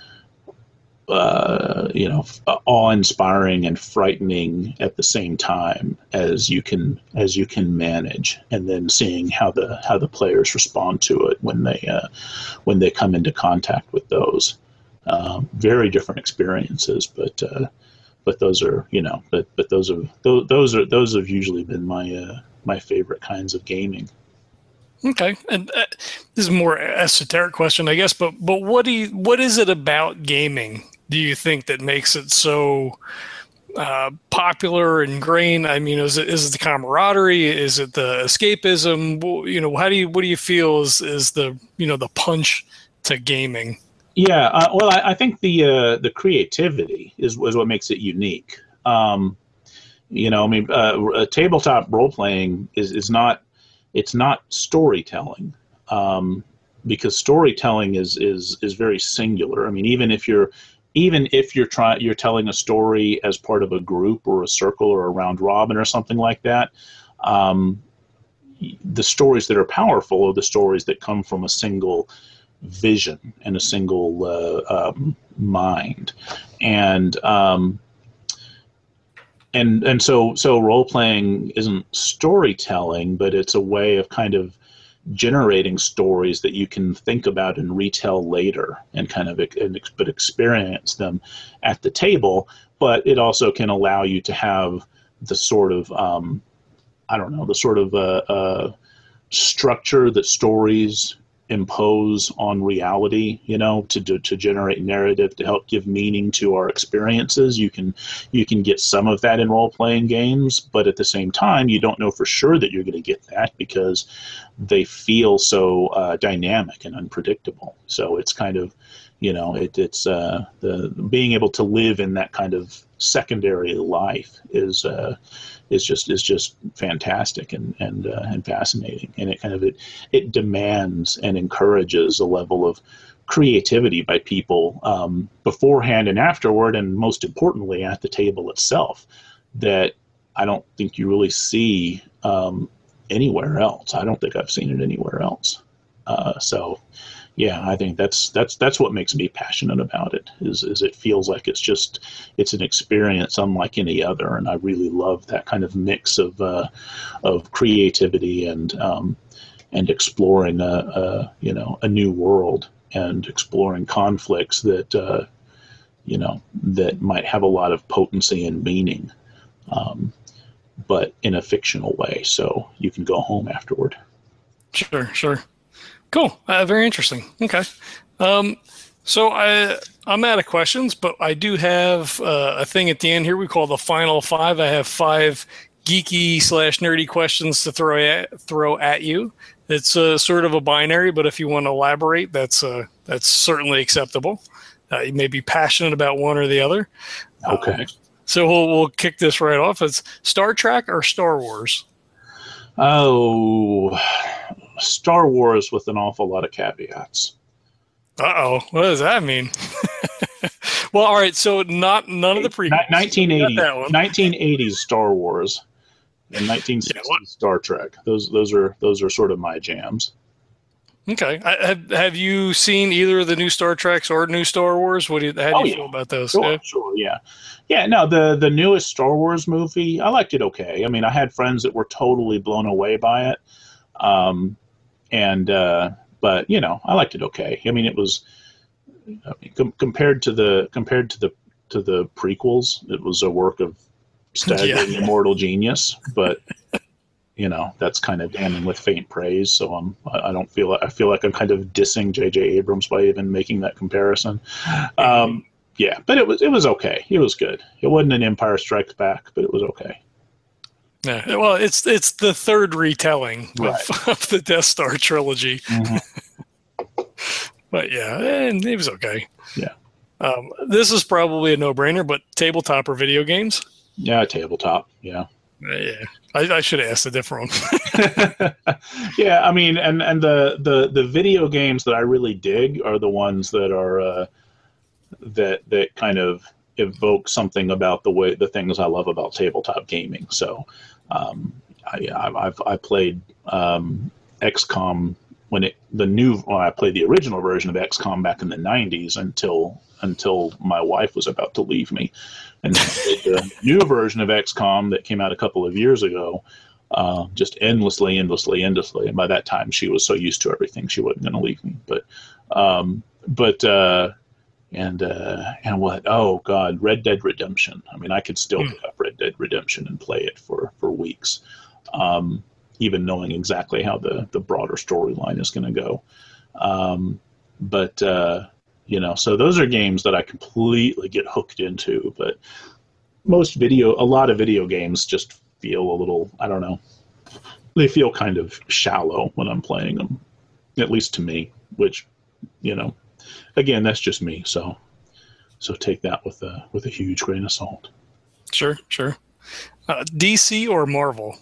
uh, you know, awe-inspiring and frightening at the same time as you can as you can manage, and then seeing how the how the players respond to it when they uh, when they come into contact with those. Um, very different experiences, but. Uh, But those are, you know, but but those have those, those are those have usually been my uh, my favorite kinds of gaming. Okay, and uh, this is a more esoteric question, I guess. But but what do you what is it about gaming, do you think, that makes it so uh, popular and ingrained? I mean, is it is it the camaraderie? Is it the escapism? You know, how do you what do you feel is is the you know the punch to gaming? Yeah, uh, well, I, I think the uh, the creativity is, is what makes it unique. Um, you know, I mean, uh, tabletop role playing is, is not it's not storytelling, um, because storytelling is, is is very singular. I mean, even if you're even if you're trying you're telling a story as part of a group or a circle or a round robin or something like that. Um, the stories that are powerful are the stories that come from a single vision and a single uh, um, mind, and um, and and so so role playing isn't storytelling, but it's a way of kind of generating stories that you can think about and retell later, and kind of and, but experience them at the table. But it also can allow you to have the sort of um, I don't know the sort of uh, uh, structure that stories impose on reality, you know, to, to to generate narrative, to help give meaning to our experiences. You can you can get some of that in role-playing games, but at the same time, you don't know for sure that you're going to get that because they feel so uh, dynamic and unpredictable. So it's kind of, you know, it, it's uh, the being able to live in that kind of secondary life is uh, is just is just fantastic and and uh, and fascinating, and it kind of it it demands and encourages a level of creativity by people um, beforehand and afterward, and most importantly at the table itself, that I don't think you really see um, anywhere else. I don't think I've seen it anywhere else. Uh, so. Yeah, I think that's that's that's what makes me passionate about it. Is is it feels like it's just it's an experience unlike any other, and I really love that kind of mix of uh, of creativity and um, and exploring a, a you know a new world, and exploring conflicts that uh, you know that might have a lot of potency and meaning, um, but in a fictional way, so you can go home afterward. Sure, sure. Cool. Uh, very interesting. Okay. Um, so I I'm out of questions, but I do have uh, a thing at the end here we call the final five. I have five geeky slash nerdy questions to throw at, throw at you. It's uh, sort of a binary, but if you want to elaborate, that's uh, that's certainly acceptable. Uh, you may be passionate about one or the other. Okay. Um, so we'll we'll kick this right off. It's Star Trek or Star Wars? Oh, Star Wars with an awful lot of caveats. Uh-oh. What does that mean? Well, all right. So not none of the prequels. nineteen eighty, Got that one. nineteen eighties Star Wars and nineteen sixties Yeah, what- Star Trek. Those those are those are sort of my jams. Okay. I, have Have you seen either of the new Star Treks or new Star Wars? What do you, how do Oh, you yeah. feel about those? Sure, Yeah. sure, yeah, yeah. No, the the newest Star Wars movie, I liked it. Okay, I mean, I had friends that were totally blown away by it, um, and uh, but you know, I liked it. Okay, I mean, it was I mean, com- compared to the compared to the to the prequels, it was a work of staggering Yeah. immortal genius. But you know, that's kind of damning with faint praise. So I'm I I don't feel I feel like I'm kind of dissing J J Abrams by even making that comparison. Um, yeah, but it was it was okay. It was good. It wasn't an Empire Strikes Back, but it was okay. Yeah. Well, it's it's the third retelling Right. of, of the Death Star trilogy. But yeah, and it was okay. Yeah. Um, this is probably a no-brainer, but tabletop or video games? Yeah, tabletop. Yeah. Uh, yeah. I, I should have asked a different one. Yeah, I mean, and and the, the the video games that I really dig are the ones that are uh, that that kind of evoke something about the way the things I love about tabletop gaming. So, um, I, I I've I played um, X COM when it the new well, I played the original version of X COM back in the nineties until until my wife was about to leave me, and then I played the new version of X COM that came out a couple of years ago. Uh, just endlessly, endlessly, endlessly. And by that time, she was so used to everything, she wasn't going to leave me. But, um, but, uh, and, uh, and what? Oh God, Red Dead Redemption. I mean, I could still Hmm. pick up Red Dead Redemption and play it for, for weeks, um, even knowing exactly how the, the broader storyline is going to go. Um, but, uh, you know, so those are games that I completely get hooked into, but most video, a lot of video games just feel a little, I don't know, they feel kind of shallow when I'm playing them, at least to me, which, you know, again, that's just me. So, so take that with a, with a huge grain of salt. Sure, sure. Uh, D C or Marvel?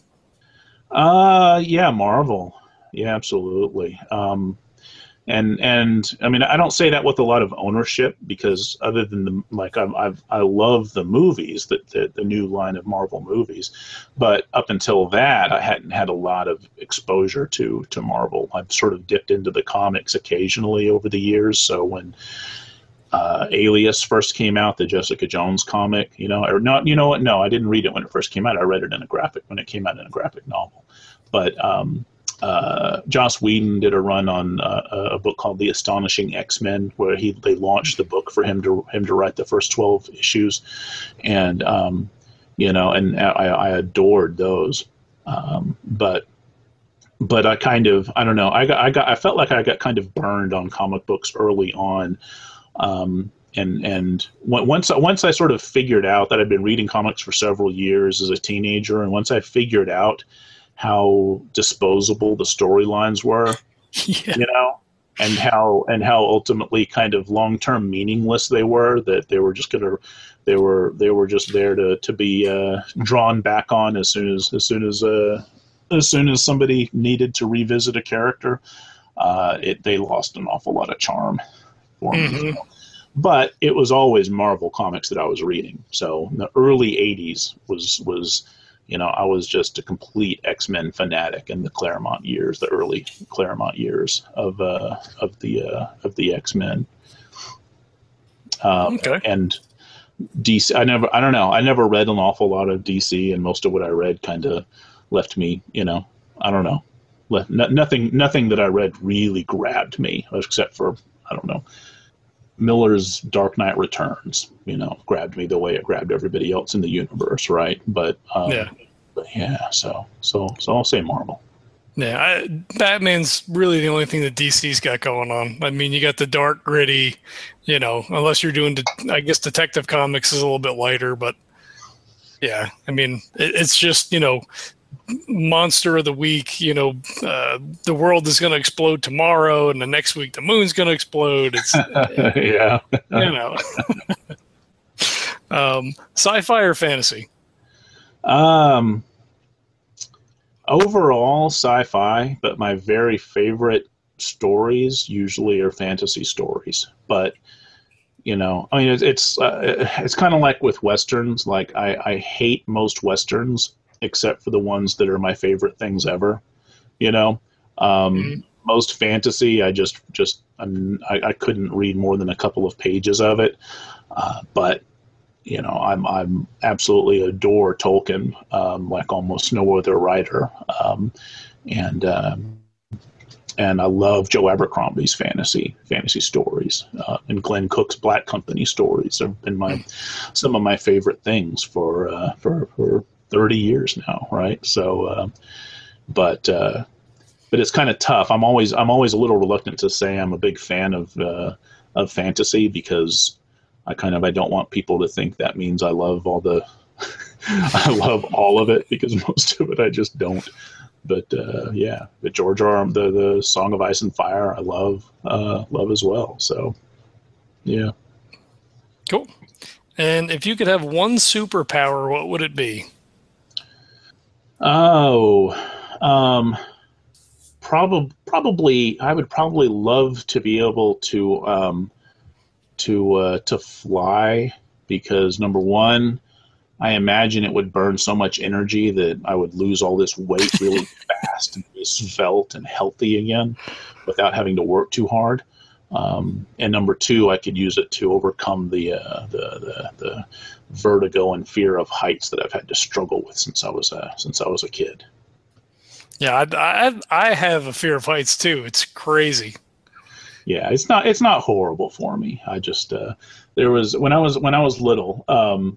Uh, yeah, Marvel. Yeah, absolutely. Um, And and I mean, I don't say that with a lot of ownership because other than the like I've, I've I love the movies, that the, the new line of Marvel movies, but up until that I hadn't had a lot of exposure to to Marvel. I've sort of dipped into the comics occasionally over the years. So when uh, Alias first came out, the Jessica Jones comic, you know, or not, you know what? No, I didn't read it when it first came out. I read it in a graphic when it came out in a graphic novel, but. Um, Uh, Joss Whedon did a run on uh, a book called The Astonishing X-Men, where he they launched the book for him to him to write the first twelve issues, and um, you know, and I, I adored those. Um, but but I kind of I don't know I got I got I felt like I got kind of burned on comic books early on, um, and and once once I sort of figured out that I'd been reading comics for several years as a teenager, and once I figured out how disposable the storylines were, Yeah. you know, and how and how ultimately kind of long term meaningless they were. That they were just gonna, they were they were just there to to be uh, drawn back on as soon as as soon as uh, as soon as somebody needed to revisit a character. Uh, it they lost an awful lot of charm for me. Mhm. But it was always Marvel comics that I was reading. So the early eighties was was. You know, I was just a complete X-Men fanatic in the Claremont years, the early Claremont years of uh, of the uh, of the X-Men. Um, Okay. And D C, I never, I don't know, I never read an awful lot of D C, and most of what I read kind of left me, you know, I don't know, left, no, nothing, nothing that I read really grabbed me, except for I don't know, Miller's Dark Knight Returns, you know, grabbed me the way it grabbed everybody else in the universe, right? But um, Yeah. but yeah, so so so I'll say Marvel. Yeah, I, Batman's really the only thing that D C's got going on. I mean, you got the dark, gritty, you know, unless you're doing, de- I guess Detective Comics is a little bit lighter, but yeah, I mean, it, it's just, you know, monster of the week, you know, uh, the world is going to explode tomorrow, and the next week the moon's going to explode. It's, Yeah. you know, um, sci-fi or fantasy? Um, overall sci-fi, but my very favorite stories usually are fantasy stories. But you know, I mean, it's it's, uh, it's kind of like with westerns. Like I, I hate most westerns except for the ones that are my favorite things ever. You know, um, Mhm. most fantasy, I just just I'm, I, I couldn't read more than a couple of pages of it. Uh, but you know, I'm I'm absolutely adore Tolkien, um, like almost no other writer, um, and um, and I love Joe Abercrombie's fantasy fantasy stories, uh, and Glenn Cook's Black Company stories have been my some of my favorite things for uh, for for thirty years now, right? So, uh, but uh, but it's kind of tough. I'm always I'm always a little reluctant to say I'm a big fan of uh, of fantasy because I kind of I don't want people to think that means I love all the I love all of it, because most of it I just don't. But uh, yeah, but George R. R. the the Song of Ice and Fire I love uh, love as well. So yeah. Cool. And if you could have one superpower, what would it be? Oh, um, probably probably I would probably love to be able to um, to uh, to fly, because number one, I imagine it would burn so much energy that I would lose all this weight really fast and be svelte and healthy again without having to work too hard. Um, and number two, I could use it to overcome the, uh, the the the vertigo and fear of heights that I've had to struggle with since I was a since I was a kid. Yeah, I, I, I have a fear of heights too. It's crazy. Yeah, it's not it's not horrible for me. I just uh, there was when I was when I was little. Um,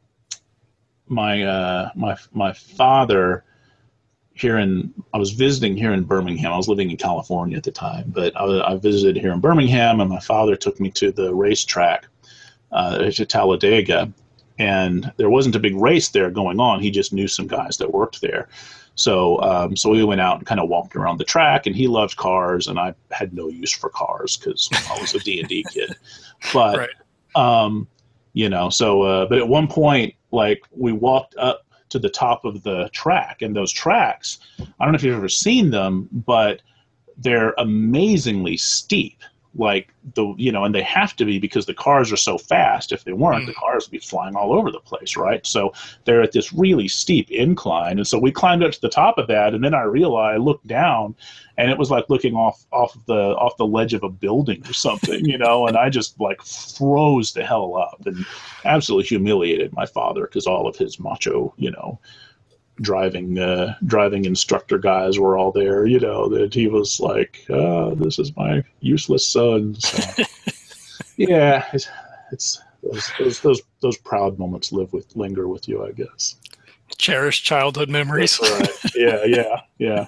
my uh, my my father here in I was visiting here in Birmingham. I was living in California at the time, but I, I visited here in Birmingham, and my father took me to the racetrack uh, to Talladega, and there wasn't a big race there going on. He just knew some guys that worked there. So um, so we went out and kind of walked around the track, and he loved cars, and I had no use for cars because I was a D and D kid. But Right. um, you know, so uh, but at one point, like we walked up to the top of the track, and those tracks, I don't know if you've ever seen them, but they're amazingly steep. Like the you know, and they have to be because the cars are so fast. If they weren't, Mm. the cars would be flying all over the place, right? So they're at this really steep incline, and so we climbed up to the top of that, and then I realized I looked down, and it was like looking off off the off the ledge of a building or something, you know. And I just like froze the hell up and absolutely humiliated my father because all of his macho, you know, driving uh, driving instructor guys were all there, you know, that he was like, oh, this is my useless son. So, yeah, it's, it's those, those those those proud moments live with linger with you, I guess. Cherished childhood memories. That's right. Yeah, yeah, yeah.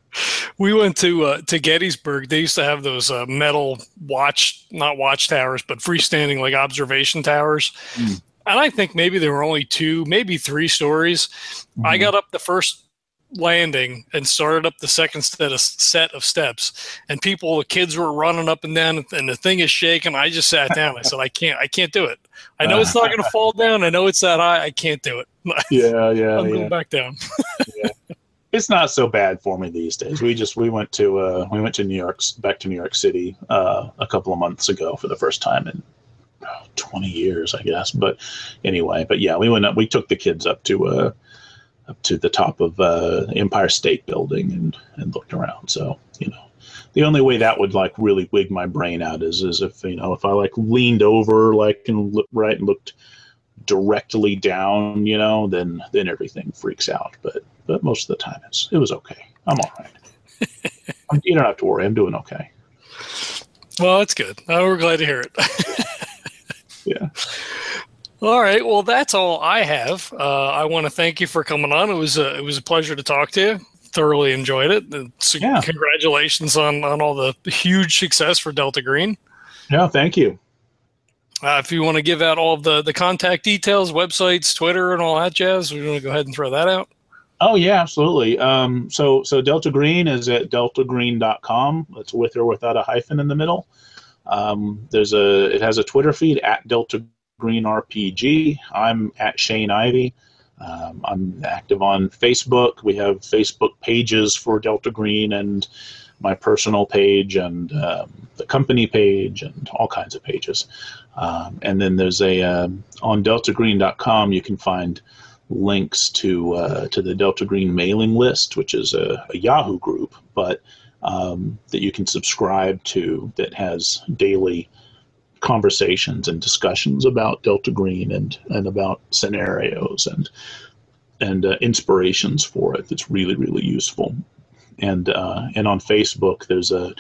We went to uh, to Gettysburg. They used to have those uh, metal watch, not watchtowers, but freestanding like observation towers. Mm. And I think maybe there were only two, maybe three stories. Mm-hmm. I got up the first landing and started up the second set of, set of steps, and people, the kids were running up and down, and the thing is shaking. I just sat down. I said, I can't, I can't do it. I know it's not going to fall down. I know it's that high. I can't do it. Yeah, yeah, I'm yeah. going back down. Yeah. It's not so bad for me these days. We just we went to uh, we went to New York, back to New York City uh, a couple of months ago for the first time in oh, twenty years, I guess. But anyway, but yeah, we went up. We took the kids up to uh, up to the top of uh, Empire State Building and and looked around. So you know, the only way that would like really wig my brain out is is if you know if I like leaned over like and looked right and looked directly down, you know, then then everything freaks out. But but most of the time it's it was okay. I'm all right. I'm, you don't have to worry. I'm doing okay. Well, that's good. Oh, we're glad to hear it. Yeah. All right. Well, that's all I have. Uh, I want to thank you for coming on. It was a, it was a pleasure to talk to you. thoroughly enjoyed it. So Yeah. Congratulations on, on all the huge success for Delta Green. No, thank you. Uh, if you want to give out all of the, the contact details, websites, Twitter, and all that jazz, we want to go ahead and throw that out. Oh yeah, absolutely. Um, so so Delta Green is at delta green dot com. It's with or without a hyphen in the middle. Um, there's a it has a Twitter feed at Delta Green R P G. I'm at Shane Ivey. Um, I'm active on Facebook. We have Facebook pages for Delta Green and my personal page and um, the company page and all kinds of pages. Um, and then there's a um, on delta green dot com you can find links to uh, to the Delta Green mailing list, which is a, a Yahoo group, but um, that you can subscribe to that has daily conversations and discussions about Delta Green and, and about scenarios and and uh, inspirations for it. That's really, really useful. And uh, and on Facebook, there's a,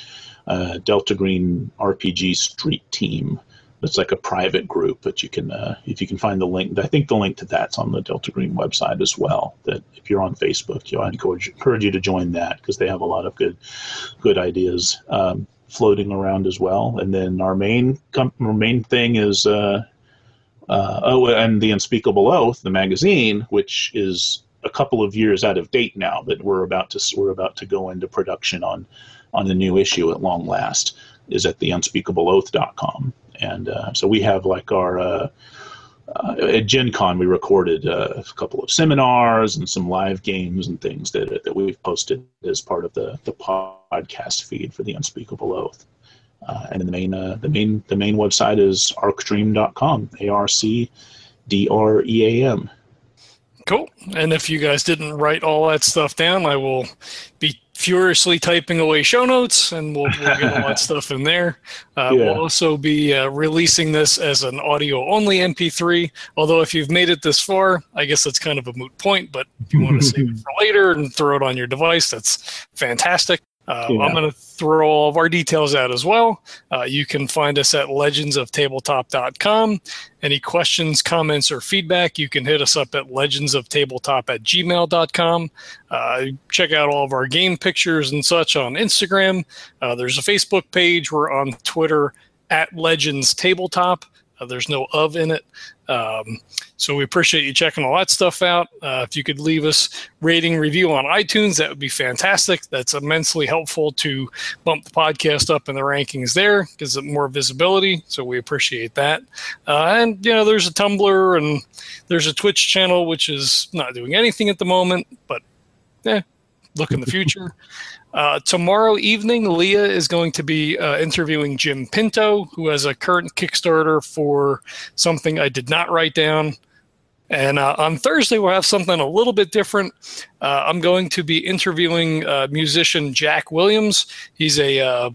a Delta Green R P G Street Team. It's like a private group, but you can, uh, if you can find the link, I think the link to that's on the Delta Green website as well. That if you're on Facebook, you know, I encourage, encourage you to join that because they have a lot of good, good ideas um, floating around as well. And then our main, our main thing is, uh, uh, oh, and the Unspeakable Oath, the magazine, which is a couple of years out of date now, but we're about to we're about to go into production on, on the new issue at long last. Is at the unspeakable oath dot com. And uh, so we have like our, uh, uh, at Gen Con, we recorded uh, a couple of seminars and some live games and things that that we've posted as part of the, the podcast feed for the Unspeakable Oath. Uh, and the main, uh, the main, the main website is arcdream dot com, A R C D R E A M. Cool. And if you guys didn't write all that stuff down, I will be furiously typing away show notes, and we'll, we'll get all that stuff in there. Uh, Yeah. We'll also be uh, releasing this as an audio-only M P three, although if you've made it this far, I guess that's kind of a moot point, but if you want to save it for later and throw it on your device, that's fantastic. Uh, Yeah. I'm going to throw all of our details out as well. Uh, you can find us at legends of tabletop dot com. Any questions, comments, or feedback, you can hit us up at legends of tabletop at gmail dot com. Uh, check out all of our game pictures and such on Instagram. Uh, there's a Facebook page. We're on Twitter at Legends Tabletop. Uh, there's no of in it. Um, so we appreciate you checking all that stuff out. Uh, if you could leave us rating review on iTunes, that would be fantastic. That's immensely helpful to bump the podcast up in the rankings there, gives it more visibility. So we appreciate that. Uh, and, you know, there's a Tumblr and there's a Twitch channel, which is not doing anything at the moment, but eh, look in the future. Uh, tomorrow evening, Leah is going to be uh, interviewing Jim Pinto, who has a current Kickstarter for something I did not write down. And uh, on Thursday, we'll have something a little bit different. Uh, I'm going to be interviewing uh, musician Jack Williams. He's a uh,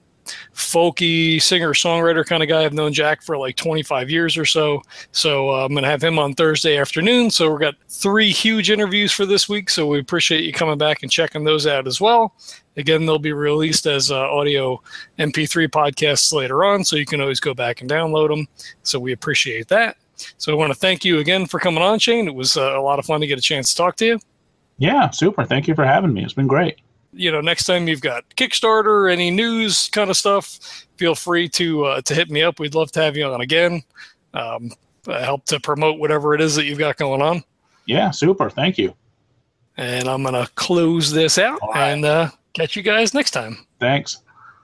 folky singer-songwriter kind of guy. I've known Jack for like twenty-five years or so. So uh, I'm going to have him on Thursday afternoon. So we've got three huge interviews for this week. So we appreciate you coming back and checking those out as well. Again, they'll be released as uh, audio M P three podcasts later on, so you can always go back and download them. So we appreciate that. So I want to thank you again for coming on, Shane. It was uh, a lot of fun to get a chance to talk to you. Yeah, super. Thank you for having me. It's been great. You know, next time you've got Kickstarter, any news kind of stuff, feel free to uh, to hit me up. We'd love to have you on again. Um, help to promote whatever it is that you've got going on. Yeah, super. Thank you. And I'm going to close this out All right. and uh, catch you guys next time. Thanks.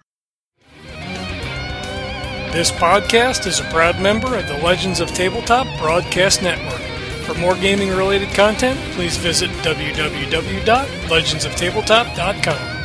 This podcast is a proud member of the Legends of Tabletop Broadcast Network. For more gaming-related content, please visit w w w dot legends of tabletop dot com.